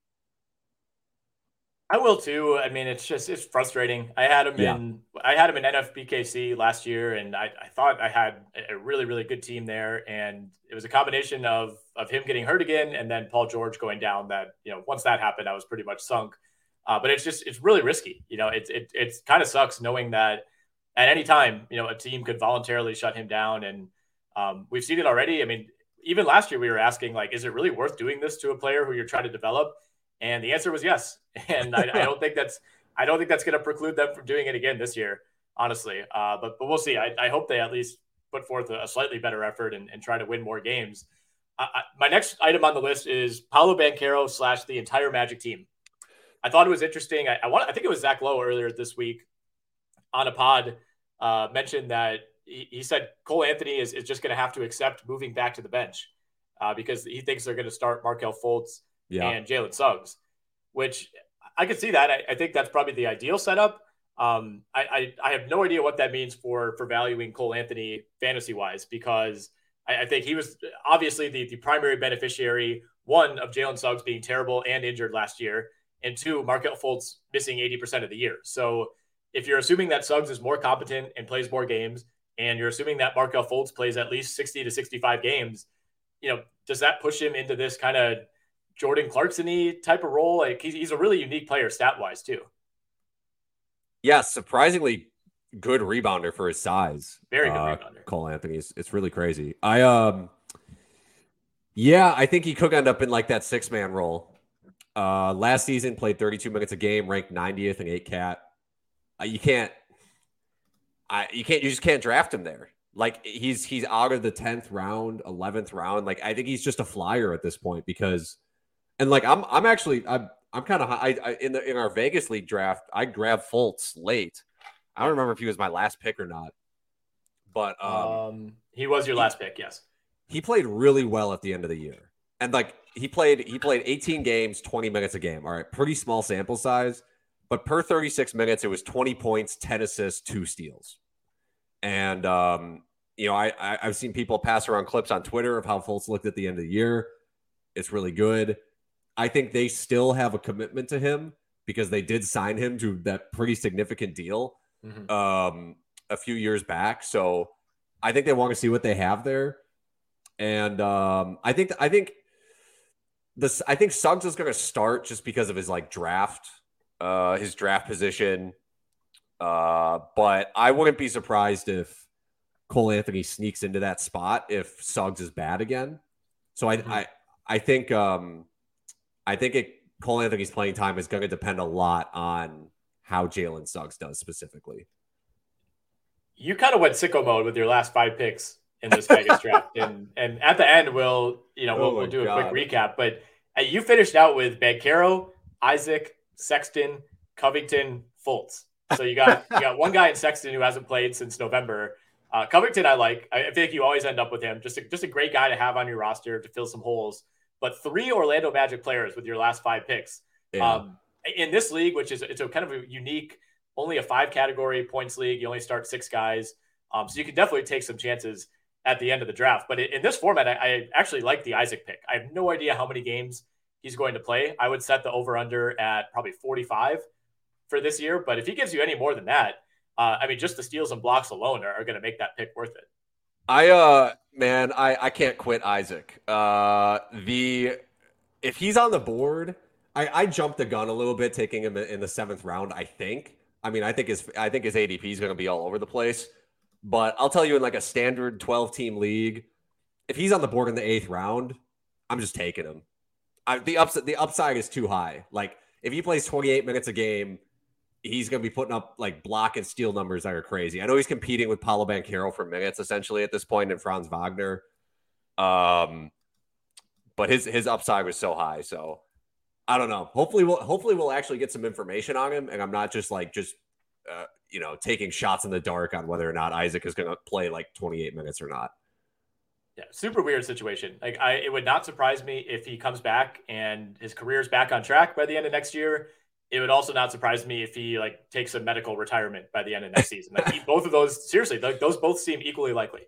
I will too. I mean, it's frustrating. I had him in NFBKC last year, and I thought I had a really, really good team there. And it was a combination of him getting hurt again and then Paul George going down that, once that happened, I was pretty much sunk. But it's really risky. It kind of sucks knowing that at any time, a team could voluntarily shut him down. And we've seen it already. I mean, even last year we were asking, like, is it really worth doing this to a player who you're trying to develop? And the answer was yes. And I don't think that's going to preclude them from doing it again this year, honestly. But we'll see. I hope they at least put forth a slightly better effort and try to win more games. My next item on the list is Paolo Banchero / the entire Magic team. I thought it was interesting. I think it was Zach Lowe earlier this week on a pod mentioned that he said Cole Anthony is just going to have to accept moving back to the bench because he thinks they're going to start Markelle Fultz and Jalen Suggs, which I could see that. I think that's probably the ideal setup. I have no idea what that means for valuing Cole Anthony fantasy-wise, because I think he was obviously the primary beneficiary, one, of Jalen Suggs being terrible and injured last year, and two, Markelle Fultz missing 80% of the year. So if you're assuming that Suggs is more competent and plays more games, and you're assuming that Markelle Fultz plays at least 60 to 65 games, does that push him into this kind of Jordan Clarkson-y type of role? Like he's a really unique player stat-wise too. Yeah, surprisingly good rebounder for his size. Very good rebounder. Cole Anthony, it's really crazy. I think he could end up in like that 6-man role. Last season played 32 minutes a game, ranked 90th in 8-cat. You just can't draft him there. Like he's out of the 10th round, 11th round. Like I think he's just a flyer at this point because, and like I'm kind of high. In our Vegas League draft, I grabbed Fultz late. I don't remember if he was my last pick or not, but he was your last pick. Yes, he played really well at the end of the year, and like he played 18 games, 20 minutes a game. All right, pretty small sample size, but per 36 minutes, it was 20 points, 10 assists, 2 steals. And, I've seen people pass around clips on Twitter of how Fultz looked at the end of the year. It's really good. I think they still have a commitment to him because they did sign him to that pretty significant deal a few years back. So I think they want to see what they have there. And I think Suggs is going to start just because of his draft position. But I wouldn't be surprised if Cole Anthony sneaks into that spot if Suggs is bad again. So I think Cole Anthony's playing time is going to depend a lot on how Jalen Suggs does specifically. You kind of went sicko mode with your last 5 picks in this Vegas draft, and at the end we'll do a quick recap. But you finished out with Banchero, Isaac, Sexton, Covington, Fultz. So you got one guy in Sexton who hasn't played since November. Covington, I like. I think you always end up with him. Just a great guy to have on your roster to fill some holes. But 3 Orlando Magic players with your last 5 picks. Yeah. In this league, which is it's a kind of a unique, only a 5-category points league. You only start 6 guys, so you can definitely take some chances at the end of the draft. But in this format, I actually like the Isaac pick. I have no idea how many games he's going to play. I would set the over/under at probably 45. For this year, but if he gives you any more than that, just the steals and blocks alone are going to make that pick worth it. I can't quit Isaac. If he's on the board, I jumped the gun a little bit taking him in the 7th round, I think. I mean, I think his ADP is going to be all over the place. But I'll tell you, in like a standard 12-team league, if he's on the board in the 8th round, I'm just taking him. The upside is too high. Like, if he plays 28 minutes a game, he's going to be putting up like block and steal numbers that are crazy. I know he's competing with Paulo Banchero for minutes essentially at this point and Franz Wagner. But his upside was so high. So I don't know. Hopefully we'll actually get some information on him. And I'm not just taking shots in the dark on whether or not Isaac is going to play like 28 minutes or not. Yeah, super weird situation. Like, it would not surprise me if he comes back and his career is back on track by the end of next year. It would also not surprise me if he takes a medical retirement by the end of next season. Both of those, seriously, those both seem equally likely.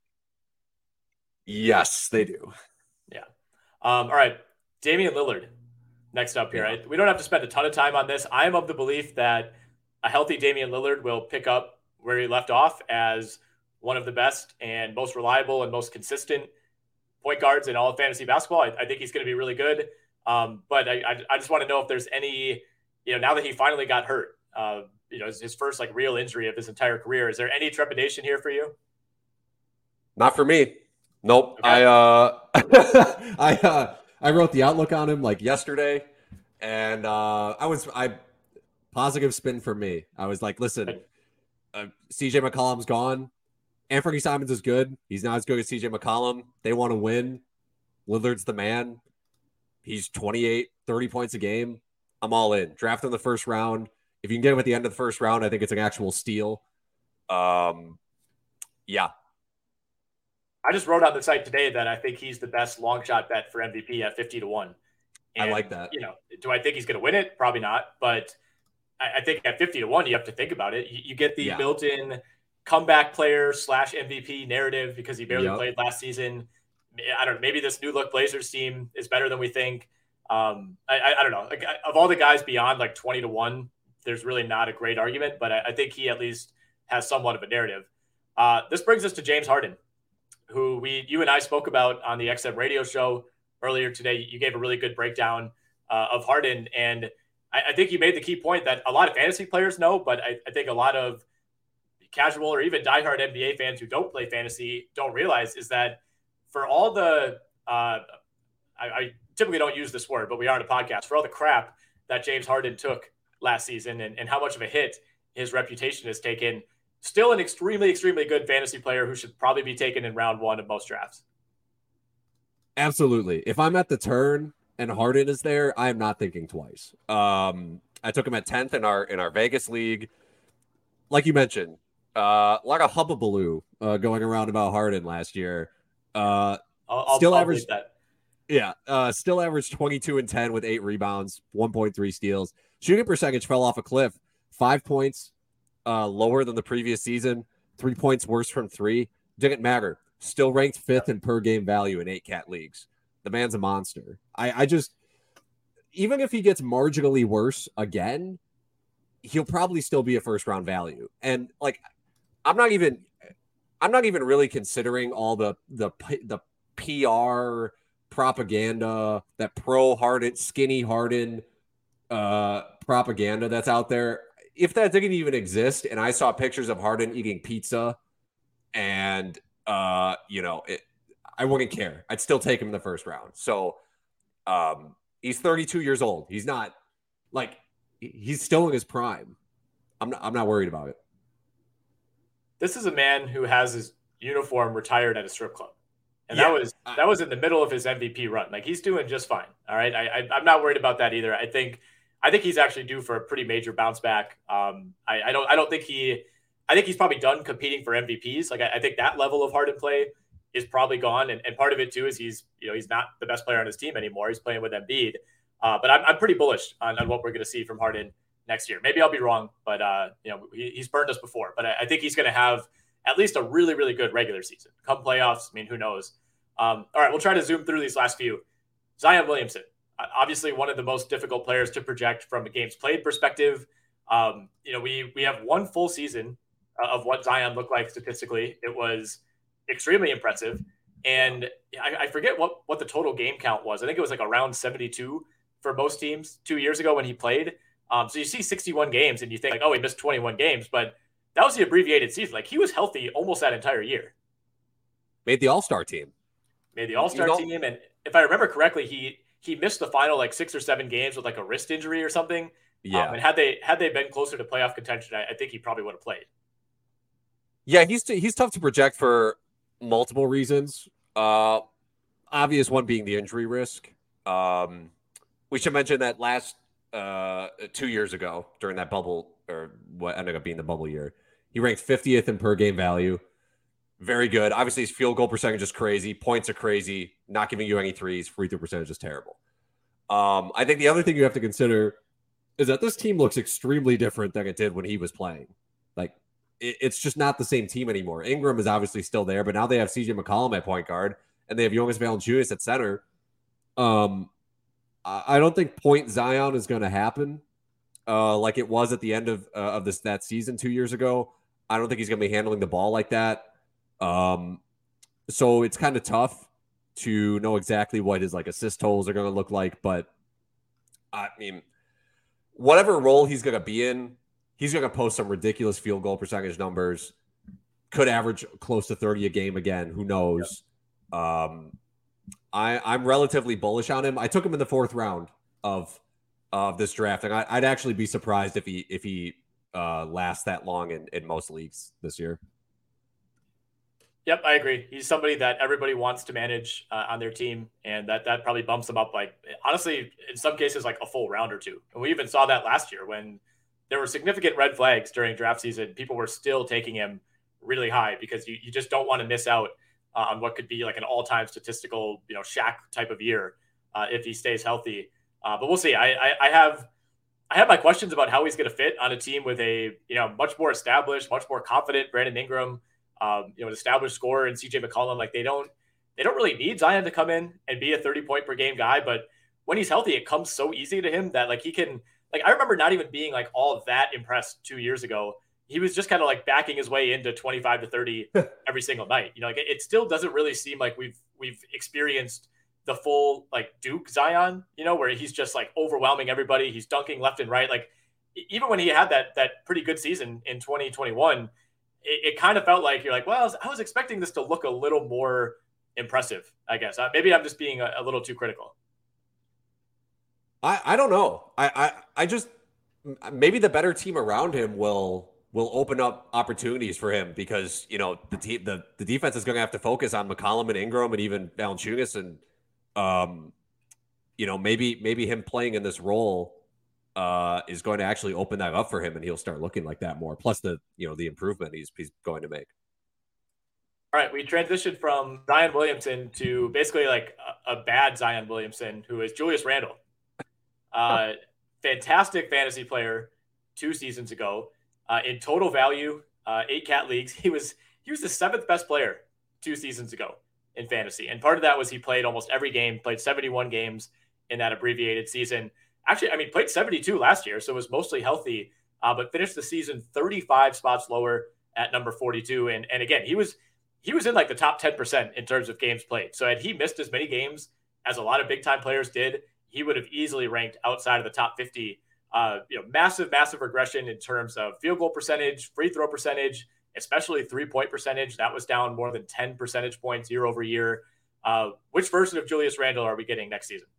Yes, they do. Yeah. All right, Damian Lillard next up here. We don't have to spend a ton of time on this. I am of the belief that a healthy Damian Lillard will pick up where he left off as one of the best and most reliable and most consistent point guards in all of fantasy basketball. I think he's going to be really good. But I just want to know if there's any, now that he finally got hurt, his first real injury of his entire career, is there any trepidation here for you? Not for me. Nope. Okay. I wrote the outlook on him yesterday, and positive spin for me. I was like, listen, CJ McCollum's gone. Anthony Simons is good. He's not as good as CJ McCollum. They want to win. Lillard's the man. He's 28, 30 points a game. I'm all in. Draft in the first round. If you can get him at the end of the first round, I think it's an actual steal. Yeah. I just wrote on the site today that I think he's the best long shot bet for MVP at 50-1. And, I like that. Do I think he's going to win it? Probably not. But I think at 50-1, you have to think about it. You get the built-in comeback player / MVP narrative because he barely played last season. I don't know. Maybe this new look Blazers team is better than we think. I don't know. Of all the guys beyond 20-1, there's really not a great argument, but I think he at least has somewhat of a narrative. This brings us to James Harden, who you and I spoke about on the XM radio show earlier today. You gave a really good breakdown of Harden, and I think you made the key point that a lot of fantasy players know, but I think a lot of casual or even diehard NBA fans who don't play fantasy don't realize is that for all the I typically don't use this word, but we are on a podcast, for all the crap that James Harden took last season and how much of a hit his reputation has taken, still an extremely, extremely good fantasy player who should probably be taken in round 1 of most drafts. Absolutely. If I'm at the turn and Harden is there, I am not thinking twice. I took him at 10th in our Vegas league. Like you mentioned, a lot of hubbubaloo going around about Harden last year. I'll averaged that. Yeah, still averaged 22 and 10 with 8 rebounds, 1.3 steals. Shooting percentage fell off a cliff. 5 points lower than the previous season. 3 points worse from 3. Didn't matter. Still ranked 5th in per game value in 8-cat leagues. The man's a monster. I just, even if he gets marginally worse again, he'll probably still be a first round value. And I'm not even really considering all the PR propaganda, that pro Harden, skinny Harden propaganda that's out there. If that didn't even exist, and I saw pictures of Harden eating pizza, and I wouldn't care. I'd still take him in the first round. So he's 32 years old. He's not he's still in his prime. I'm not worried about it. This is a man who has his uniform retired at a strip club. And that was in the middle of his MVP run. He's doing just fine. All right. I'm not worried about that either. I think he's actually due for a pretty major bounce back. I think he's probably done competing for MVPs. I think that level of Harden play is probably gone. And part of it too is he's not the best player on his team anymore. He's playing with Embiid. But I'm pretty bullish on what we're going to see from Harden next year. Maybe I'll be wrong, but he's burned us before. But I think he's going to have at least a really, really good regular season. Come playoffs, who knows? All right, we'll try to zoom through these last few. Zion Williamson, obviously one of the most difficult players to project from a games played perspective. We have one full season of what Zion looked like statistically. It was extremely impressive. And I forget what the total game count was. I think it was like around 72 for most teams 2 years ago when he played. So you see 61 games and you think like, oh, he missed 21 games, but that was the abbreviated season. Like he was healthy almost that entire year. Made the All-Star team. Made the All-Star team. And if I remember correctly, he missed the final like 6 or 7 games with like a wrist injury or something. Yeah. And had they been closer to playoff contention, I think he probably would have played. Yeah, he's tough to project for multiple reasons. Obvious one being the injury risk. We should mention that last 2 years ago during that bubble, or what ended up being the bubble year, he ranked 50th in per game value. Very good. Obviously, his field goal percentage is crazy. Points are crazy. Not giving you any threes. Free throw percentage is terrible. I think the other thing you have to consider is that this team looks extremely different than it did when he was playing. Like, it's just not the same team anymore. Ingram is obviously still there, but now they have CJ McCollum at point guard, and they have Jonas Valanciunas at center. I don't think point Zion is going to happen like it was at the end of that season 2 years ago. I don't think he's going to be handling the ball like that. So it's kind of tough to know exactly what his like assist totals are going to look like. But I mean, whatever role he's going to be in, he's going to post some ridiculous field goal percentage numbers. Could average close to 30 a game again. Who knows? Yep. I'm relatively bullish on him. I took him in the 4th round of this draft, and I'd actually be surprised if he lasts that long in most leagues this year. Yep, I agree. He's somebody that everybody wants to manage on their team, and that probably bumps him up, like, honestly, in some cases, like a full round or two. And we even saw that last year when there were significant red flags during draft season. People were still taking him really high because you just don't want to miss out on what could be like an all-time statistical, Shaq type of year if he stays healthy. But we'll see. I have my questions about how he's going to fit on a team with a much more established, much more confident Brandon Ingram, an established scorer, and CJ McCollum. Like they don't really need Zion to come in and be a 30-point per game guy, but when he's healthy, it comes so easy to him that like he can. Like I remember not even being like all that impressed 2 years ago. He was just kind of like backing his way into 25 to 30 every single night. Like it still doesn't really seem like we've experienced the full like Duke Zion, where he's just like overwhelming everybody. He's dunking left and right. Like even when he had that pretty good season in 2021, it kind of felt like you're like, well, I was expecting this to look a little more impressive, I guess. Maybe I'm just being a little too critical. I don't know. I just maybe the better team around him will open up opportunities for him because the defense is going to have to focus on McCollum and Ingram and even Valanciunas and maybe him playing in this role is going to actually open that up for him and he'll start looking like that more. Plus the improvement he's going to make. All right, we transitioned from Zion Williamson to basically like a bad Zion Williamson, who is Julius Randle. Fantastic fantasy player 2 seasons ago. In total value, 8 cat leagues, he was the 7th best player 2 seasons ago in fantasy. And part of that was he played almost every game, played 71 games in that abbreviated season. Actually, played 72 last year, so was mostly healthy, but finished the season 35 spots lower at number 42. And again, he was in like the top 10% in terms of games played. So had he missed as many games as a lot of big time players did, he would have easily ranked outside of the top 50. Massive regression in terms of field goal percentage, free throw percentage, especially 3-point percentage. That was down more than 10 percentage points year over year. Which version of Julius Randle are we getting next season?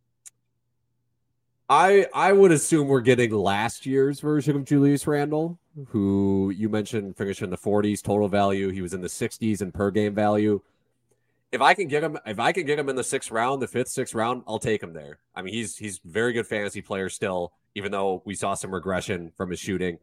I would assume we're getting last year's version of Julius Randle, who you mentioned finished in the 40s total value. He was in the 60s in per game value. If I can get him in the 6th round, the 5th, 6th round, I'll take him there. He's very good fantasy player still, even though we saw some regression from his shooting.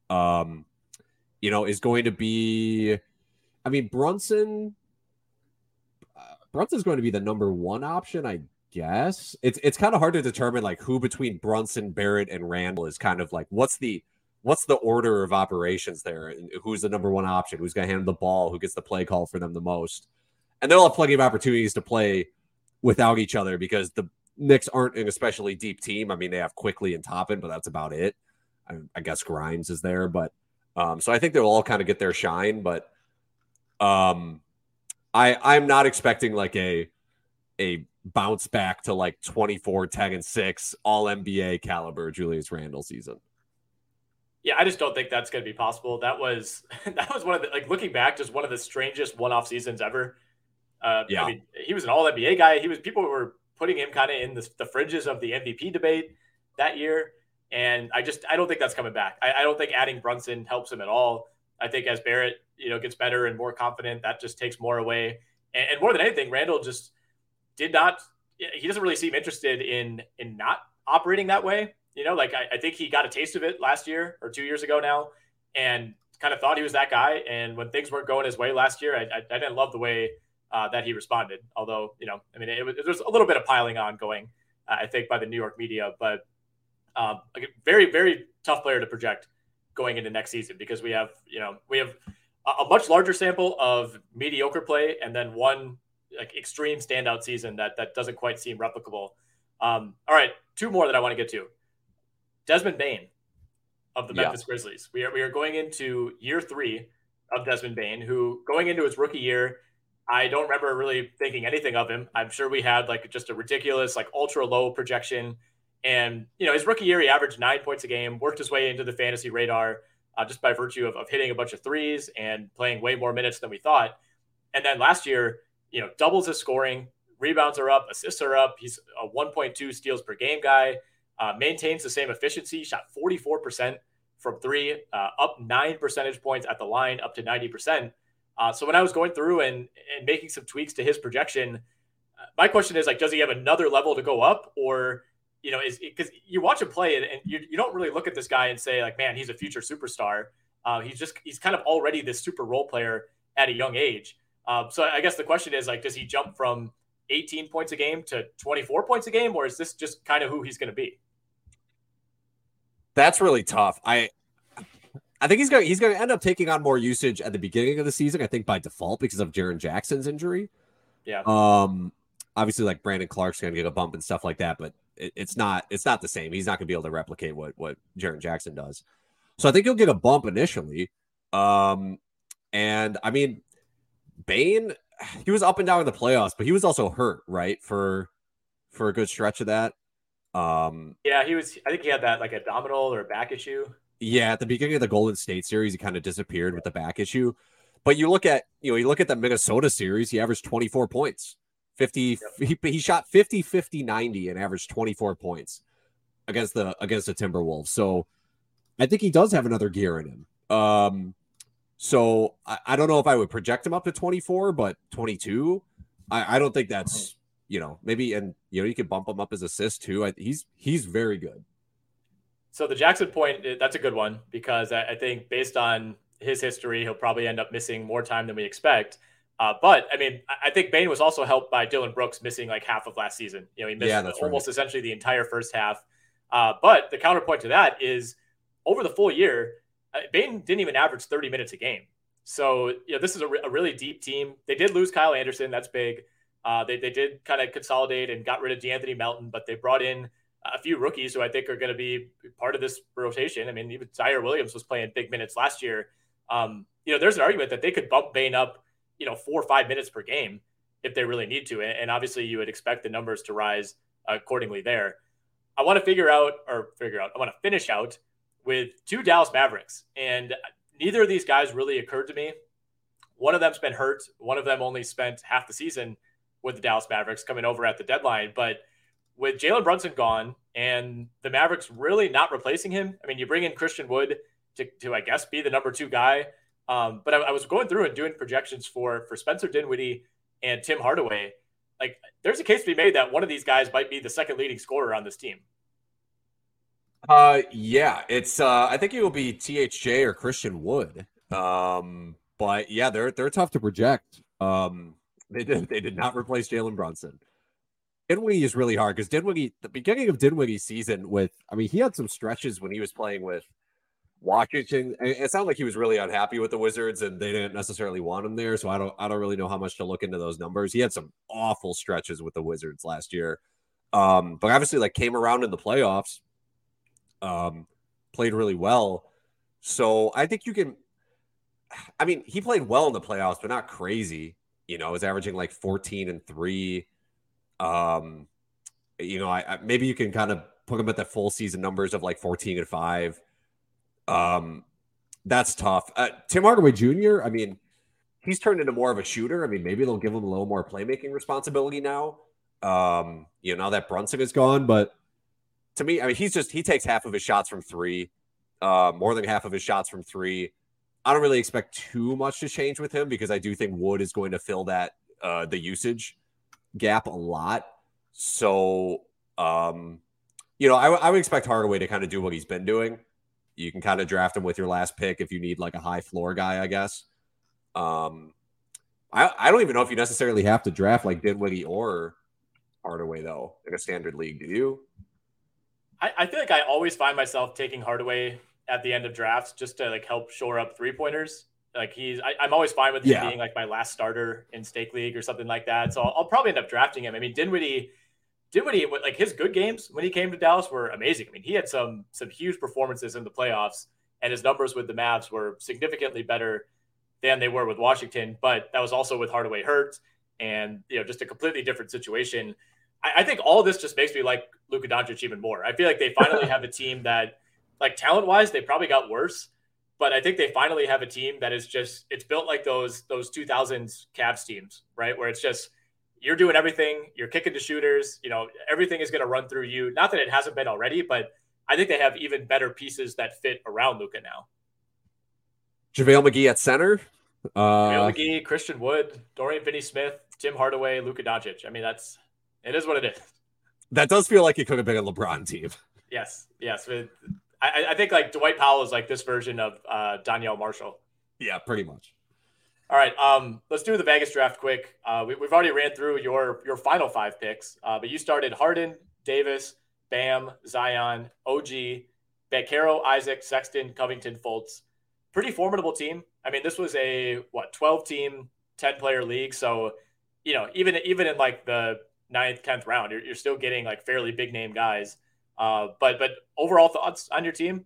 Is going to be, Brunson's going to be the number 1 option, I guess. It's kind of hard to determine like who between Brunson, Barrett, and Randle is kind of like what's the order of operations there, and who's the number 1 option, who's going to handle the ball, who gets the play call for them the most. And they'll have plenty of opportunities to play without each other because the Knicks aren't an especially deep team. They have Quickly and Toppin, but that's about it. I guess Grimes is there, but so I think they'll all kind of get their shine. But I'm not expecting like a bounce back to like 24, 10, and 6 all NBA caliber Julius Randle season. Yeah, I just don't think that's going to be possible. That was one of the, like, looking back, just one of the strangest one-off seasons ever. Yeah. I mean, he was an all NBA guy. People were putting him kind of in the fringes of the MVP debate that year. And I don't think that's coming back. I don't think adding Brunson helps him at all. I think as Barrett, gets better and more confident, that just takes more away. And more than anything, Randall just he doesn't really seem interested in not operating that way. I think he got a taste of it last year or 2 years ago now and kind of thought he was that guy. And when things weren't going his way last year, I didn't love the way that he responded. Although, there was a little bit of piling on going, I think, by the New York media. But a very, very tough player to project going into next season because we have a much larger sample of mediocre play and then one like extreme standout season that doesn't quite seem replicable. All right, two more that I want to get to. Desmond Bane of the Memphis Grizzlies. We are going into year 3 of Desmond Bane, who going into his rookie year, I don't remember really thinking anything of him. I'm sure we had like just a ridiculous, like ultra low projection. And, his rookie year, he averaged 9 points a game, worked his way into the fantasy radar just by virtue of hitting a bunch of threes and playing way more minutes than we thought. And then last year, doubles his scoring, rebounds are up, assists are up. He's a 1.2 steals per game guy. Maintains the same efficiency, shot 44% from 3, up 9 percentage points at the line, up to 90%. So when I was going through and making some tweaks to his projection, my question is, like, does he have another level to go up? Or, is because you watch him play and you don't really look at this guy and say, like, man, he's a future superstar. He's kind of already this super role player at a young age. So I guess the question is, like, does he jump from 18 points a game to 24 points a game? Or is this just kind of who he's going to be? That's really tough. I think he's going to end up taking on more usage at the beginning of the season, I think by default because of Jaren Jackson's injury. Yeah. Obviously like Brandon Clark's going to get a bump and stuff like that, but it's not the same. He's not going to be able to replicate what Jaren Jackson does. So I think he'll get a bump initially. And I mean, Bane, he was up and down in the playoffs, but he was also hurt, right? For a good stretch of that. Yeah, I think he had that like abdominal or back issue. Yeah, at the beginning of the Golden State series, he kind of disappeared with the back issue. But you look at the Minnesota series, he averaged 24 points. 50 yep. He shot 50, 50, 90 and averaged 24 points against the Timberwolves. So I think he does have another gear in him. So I don't know if I would project him up to 24, but 22, I don't think that's, maybe, and you can bump him up as assist too. He's very good. So the Jackson point, that's a good one because I think based on his history, he'll probably end up missing more time than we expect. But I mean, I think Bane was also helped by Dillon Brooks missing like half of last season. He missed almost essentially the entire first half. But the counterpoint to that is over the full year, Bane didn't even average 30 minutes a game. So, this is a really deep team. They did lose Kyle Anderson. That's big. They did kind of consolidate and got rid of DeAnthony Melton, but they brought in a few rookies who I think are going to be part of this rotation. I mean, even Zaire Williams was playing big minutes last year. There's an argument that they could bump Bane up, 4 or 5 minutes per game if they really need to. And obviously you would expect the numbers to rise accordingly there. I want to finish out with 2 Dallas Mavericks. And neither of these guys really occurred to me. One of them's been hurt. One of them only spent half the season with the Dallas Mavericks coming over at the deadline. But with Jalen Brunson gone and the Mavericks really not replacing him, I mean, you bring in Christian Wood to I guess, be the number 2 guy. But I was going through and doing projections for Spencer Dinwiddie and Tim Hardaway. Like, there's a case to be made that one of these guys might be the second leading scorer on this team. Yeah, it's I think it will be THJ or Christian Wood. But yeah, they're tough to project. They did not replace Jalen Brunson. Dinwiddie is really hard because the beginning of Dinwiddie's season he had some stretches when he was playing with Washington. It sounded like he was really unhappy with the Wizards and they didn't necessarily want him there. So I don't really know how much to look into those numbers. He had some awful stretches with the Wizards last year. But obviously came around in the playoffs, played really well. So I think he played well in the playoffs, but not crazy. is averaging like 14 and 3. I maybe you can kind of put him at the full season numbers of like 14 and 5. That's tough. Tim Hardaway Jr., I mean, he's turned into more of a shooter. I mean, maybe they'll give him a little more playmaking responsibility now. Now that Brunson is gone, but to me, I mean, he takes half of his shots from 3, more than half of his shots from 3. I don't really expect too much to change with him because I do think Wood is going to fill that, the usage gap a lot. So, I would expect Hardaway to kind of do what he's been doing. You can kind of draft him with your last pick if you need like a high floor guy, I guess. I don't even know if you necessarily have to draft like Dinwiddie or Hardaway though in a standard league. Do you? I feel like I always find myself taking Hardaway at the end of drafts just to like help shore up 3-pointers. Like I'm always fine with him being like my last starter in stake league or something like that. So I'll probably end up drafting him. I mean, Dinwiddie, like his good games when he came to Dallas were amazing. I mean, he had some huge performances in the playoffs, and his numbers with the Mavs were significantly better than they were with Washington. But that was also with Hardaway hurt, and just a completely different situation. I think all of this just makes me like Luka Doncic even more. I feel like they finally have a team that, like talent-wise, they probably got worse, but I think they finally have a team that is it's built like those 2000s Cavs teams, right? Where it's just you're doing everything, you're kicking to shooters, everything is going to run through you. Not that it hasn't been already, but I think they have even better pieces that fit around Luka now. JaVale McGee at center. JaVale McGee, Christian Wood, Dorian Finney-Smith, Tim Hardaway, Luka Doncic. I mean, it is what it is. That does feel like it could have been a LeBron team. Yes. I think like Dwight Powell is like this version of Danielle Marshall. Yeah, pretty much. All right, let's do the Vegas draft quick. We've already ran through your final 5 picks, but you started Harden, Davis, Bam, Zion, OG, Banchero, Isaac, Sexton, Covington, Fultz. Pretty formidable team. I mean, this was a 12-team, 10-player league. So, even in like the 9th, 10th round, you're still getting like fairly big name guys. But overall thoughts on your team?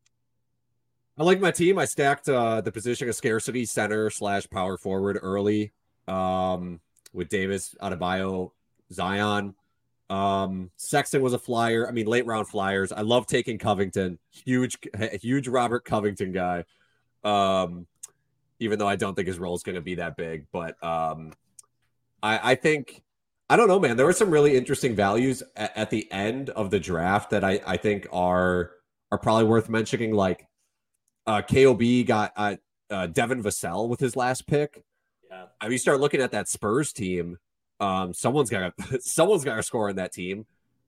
I like my team. I stacked the position of scarcity center / power forward early with Davis, Adebayo, Zion. Sexton was a flyer. I mean, late round flyers. I love taking Covington. Huge Robert Covington guy. Even though I don't think his role is going to be that big. But I think, I don't know, man. There were some really interesting values at the end of the draft that I think are probably worth mentioning. Like KOB got Devin Vassell with his last pick. Yeah. I mean, you start looking at that Spurs team. Someone's got to score on that team.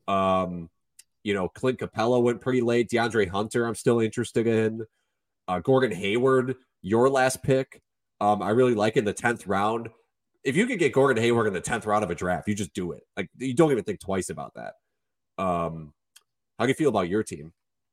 Clint Capella went pretty late. DeAndre Hunter, I'm still interested in. Gordon Hayward, your last pick. I really like in the 10th round. If you could get Gordon Hayward in the 10th round of a draft, you just do it. Like, you don't even think twice about that. How do you feel about your team?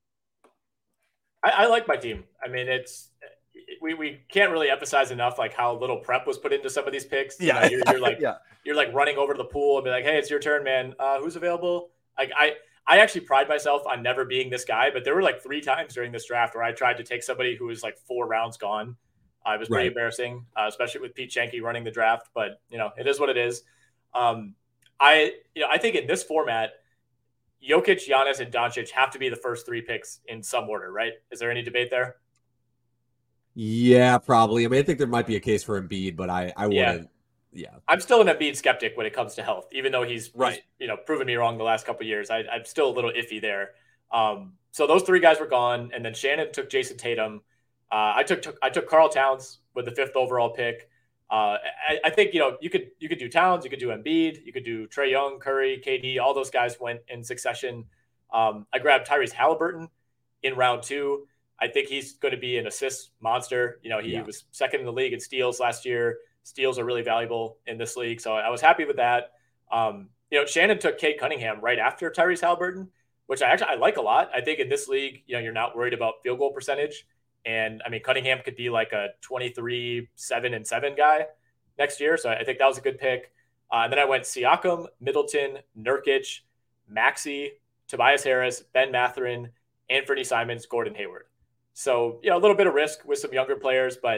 I like my team. I mean, we can't really emphasize enough like how little prep was put into some of these picks. Yeah, you're like you're like running over to the pool and be like, hey, it's your turn, man. Who's available? Like I actually pride myself on never being this guy, but there were like 3 times during this draft where I tried to take somebody who was like 4 rounds gone. It was pretty embarrassing, especially with Pete Schenke running the draft. But it is what it is. I think in this format, Jokic, Giannis, and Doncic have to be the first 3 picks in some order, right? Is there any debate there? Yeah, probably. I mean, I think there might be a case for Embiid, but I wouldn't. Yeah. I'm still an Embiid skeptic when it comes to health, even though he's proven me wrong the last couple of years. I'm still a little iffy there. So those 3 guys were gone, and then Shannon took Jason Tatum. I took Karl Towns with the 5th overall pick. I think you could do Towns, you could do Embiid, you could do Trae Young, Curry, KD. All those guys went in succession. I grabbed Tyrese Halliburton in round 2. I think he's going to be an assist monster. He was second in the league in steals last year. Steals are really valuable in this league, so I was happy with that. Shannon took Cade Cunningham right after Tyrese Halliburton, which I like a lot. I think in this league, you're not worried about field goal percentage. And I mean, Cunningham could be like a 23, 7-7 guy next year. So I think that was a good pick. And then I went Siakam, Middleton, Nurkic, Maxey, Tobias Harris, Ben Mathurin, Anthony Simons, Gordon Hayward. So, a little bit of risk with some younger players, but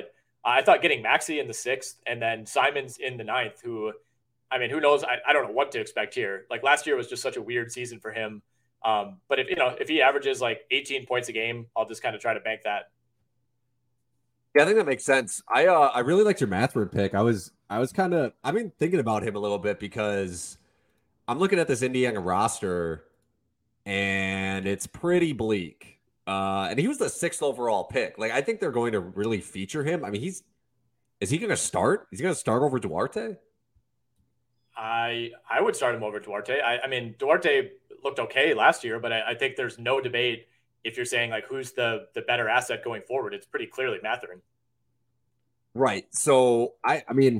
I thought getting Maxey in the 6th and then Simons in the 9th, who knows? I don't know what to expect here. Like last year was just such a weird season for him. But if he averages like 18 points a game, I'll just kind of try to bank that. Yeah, I think that makes sense. I really liked your Mathurin pick. I've been thinking about him a little bit because I'm looking at this Indiana roster and it's pretty bleak. And he was the 6th overall pick. Like, I think they're going to really feature him. I mean, is he going to start? Is he going to start over Duarte? I would start him over Duarte. I mean, Duarte looked okay last year, but I think there's no debate if you're saying like who's the better asset going forward. It's pretty clearly Mathurin. Right. So I mean,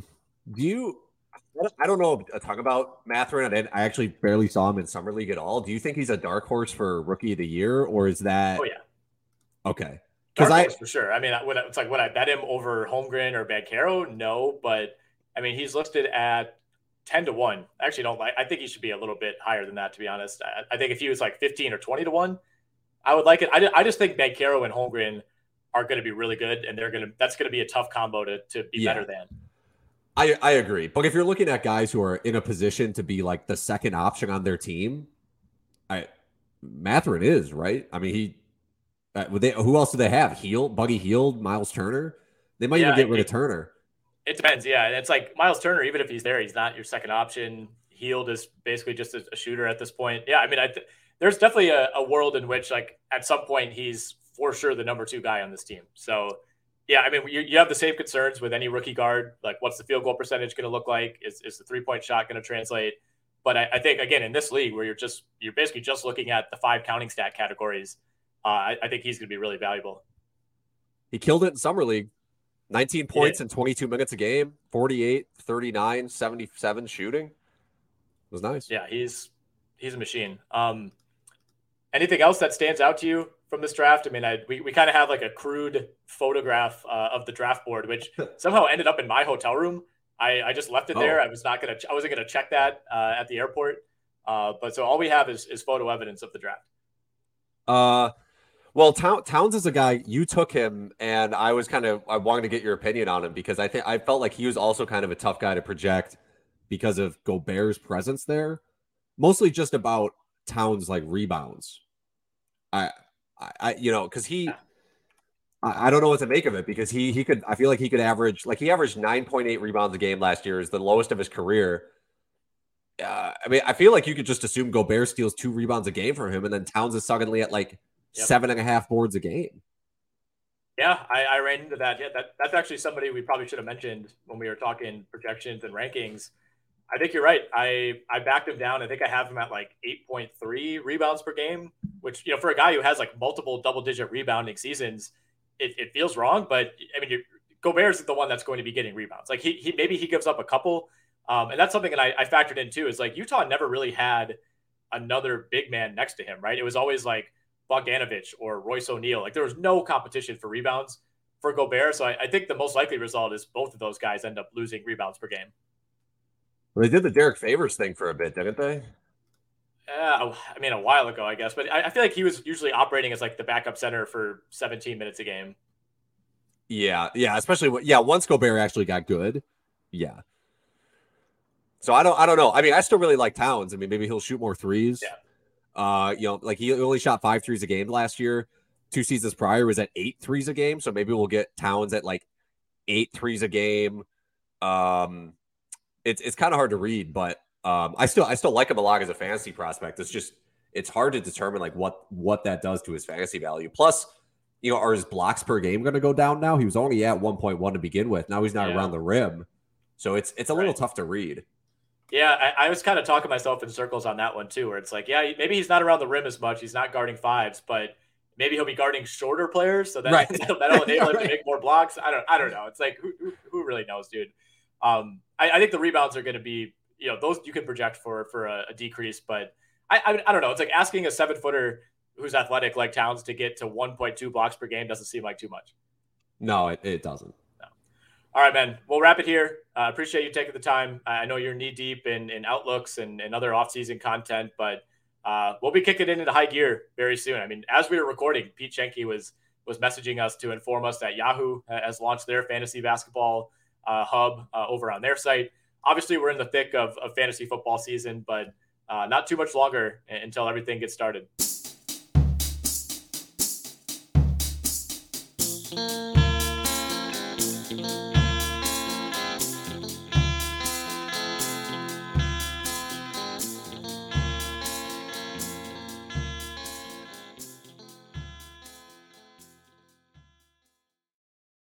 I don't know a ton about Mathurin. I actually barely saw him in Summer League at all. Do you think he's a dark horse for Rookie of the Year, or is that? Oh yeah. Okay. Because for sure. I mean, would I bet him over Holmgren or Banchero? No, but I mean, he's listed at 10-1. I actually don't like. I think he should be a little bit higher than that, to be honest. I think if he was like 15 or 20-1, I would like it. I just think Banchero and Holmgren are going to be really good, and that's going to be a tough combo to be better than. I agree. But if you're looking at guys who are in a position to be like the second option on their team, Mathurin is, right? I mean, who else do they have? Buddy Hield, Miles Turner? They might even get rid of Turner. It depends, yeah. It's like Miles Turner, even if he's there, he's not your second option. Hield is basically just a shooter at this point. Yeah, I mean, there's definitely a world in which, like, at some point, he's for sure the number 2 guy on this team. So, yeah, I mean, you have the same concerns with any rookie guard. Like, what's the field goal percentage going to look like? Is the 3-point shot going to translate? But I think, again, in this league where you're basically just looking at the 5 counting stat categories, I think he's going to be really valuable. He killed it in Summer League. 19 points in 22 minutes a game, 48, 39, 77 shooting. It was nice. Yeah, he's a machine. Anything else that stands out to you from this draft? I mean, we kind of have like a crude photograph of the draft board, which somehow ended up in my hotel room. I just left it there. I wasn't gonna check that at the airport. But so all we have is photo evidence of the draft. Well, Towns is a guy, you took him, and I wanted to get your opinion on him because I felt like he was also kind of a tough guy to project because of Gobert's presence there. Mostly just about Towns' like rebounds. I don't know what to make of it because I feel like he could average 9.8 rebounds a game last year, is the lowest of his career. I mean, I feel like you could just assume Gobert steals 2 rebounds a game from him, and then Towns is suddenly at like 7.5 boards a game. Yeah, I ran into that. Yeah, that's actually somebody we probably should have mentioned when we were talking projections and rankings. I think you're right. I backed him down. I think I have him at like 8.3 rebounds per game, which, for a guy who has like multiple double-digit rebounding seasons, it feels wrong. But I mean, Gobert is the one that's going to be getting rebounds. Like he maybe he gives up a couple, and that's something that I factored in too. Is like Utah never really had another big man next to him, right? It was always like Bogdanovich or Royce O'Neal. Like there was no competition for rebounds for Gobert. So I think the most likely result is both of those guys end up losing rebounds per game. Well, they did the Derek Favors thing for a bit, didn't they? I mean, a while ago, I guess. But I feel like he was usually operating as like the backup center for 17 minutes a game. Yeah, especially once Gobert actually got good. Yeah. So I don't know. I mean, I still really like Towns. I mean, maybe he'll shoot more threes. Yeah. Like he only shot 5 threes a game last year. 2 seasons prior was at 8 threes a game. So maybe we'll get Towns at like 8 threes a game. It's kind of hard to read, but I still like him a lot as a fantasy prospect. It's hard to determine like what that does to his fantasy value. Plus, are his blocks per game going to go down now? He was only at 1.1 to begin with. Now he's not around the rim. So it's a little tough to read. Yeah, I was kind of talking myself in circles on that one too, where it's like, yeah, maybe he's not around the rim as much. He's not guarding 5s, but maybe he'll be guarding shorter players, so that'll enable him to make more blocks. I don't know. It's like who really knows, dude. I think the rebounds are going to be, those you can project for a decrease, but I don't know. It's like asking a 7-footer who's athletic like Towns to get to 1.2 blocks per game doesn't seem like too much. No, it doesn't. No. All right, man. We'll wrap it here. Appreciate you taking the time. I know you're knee deep in outlooks and other off-season content, but we'll be kicking it into high gear very soon. I mean, as we were recording, Pete Schenke was was messaging us to inform us that Yahoo has launched their fantasy basketball hub over on their site. Obviously, we're in the thick of fantasy football season, but not too much longer until everything gets started.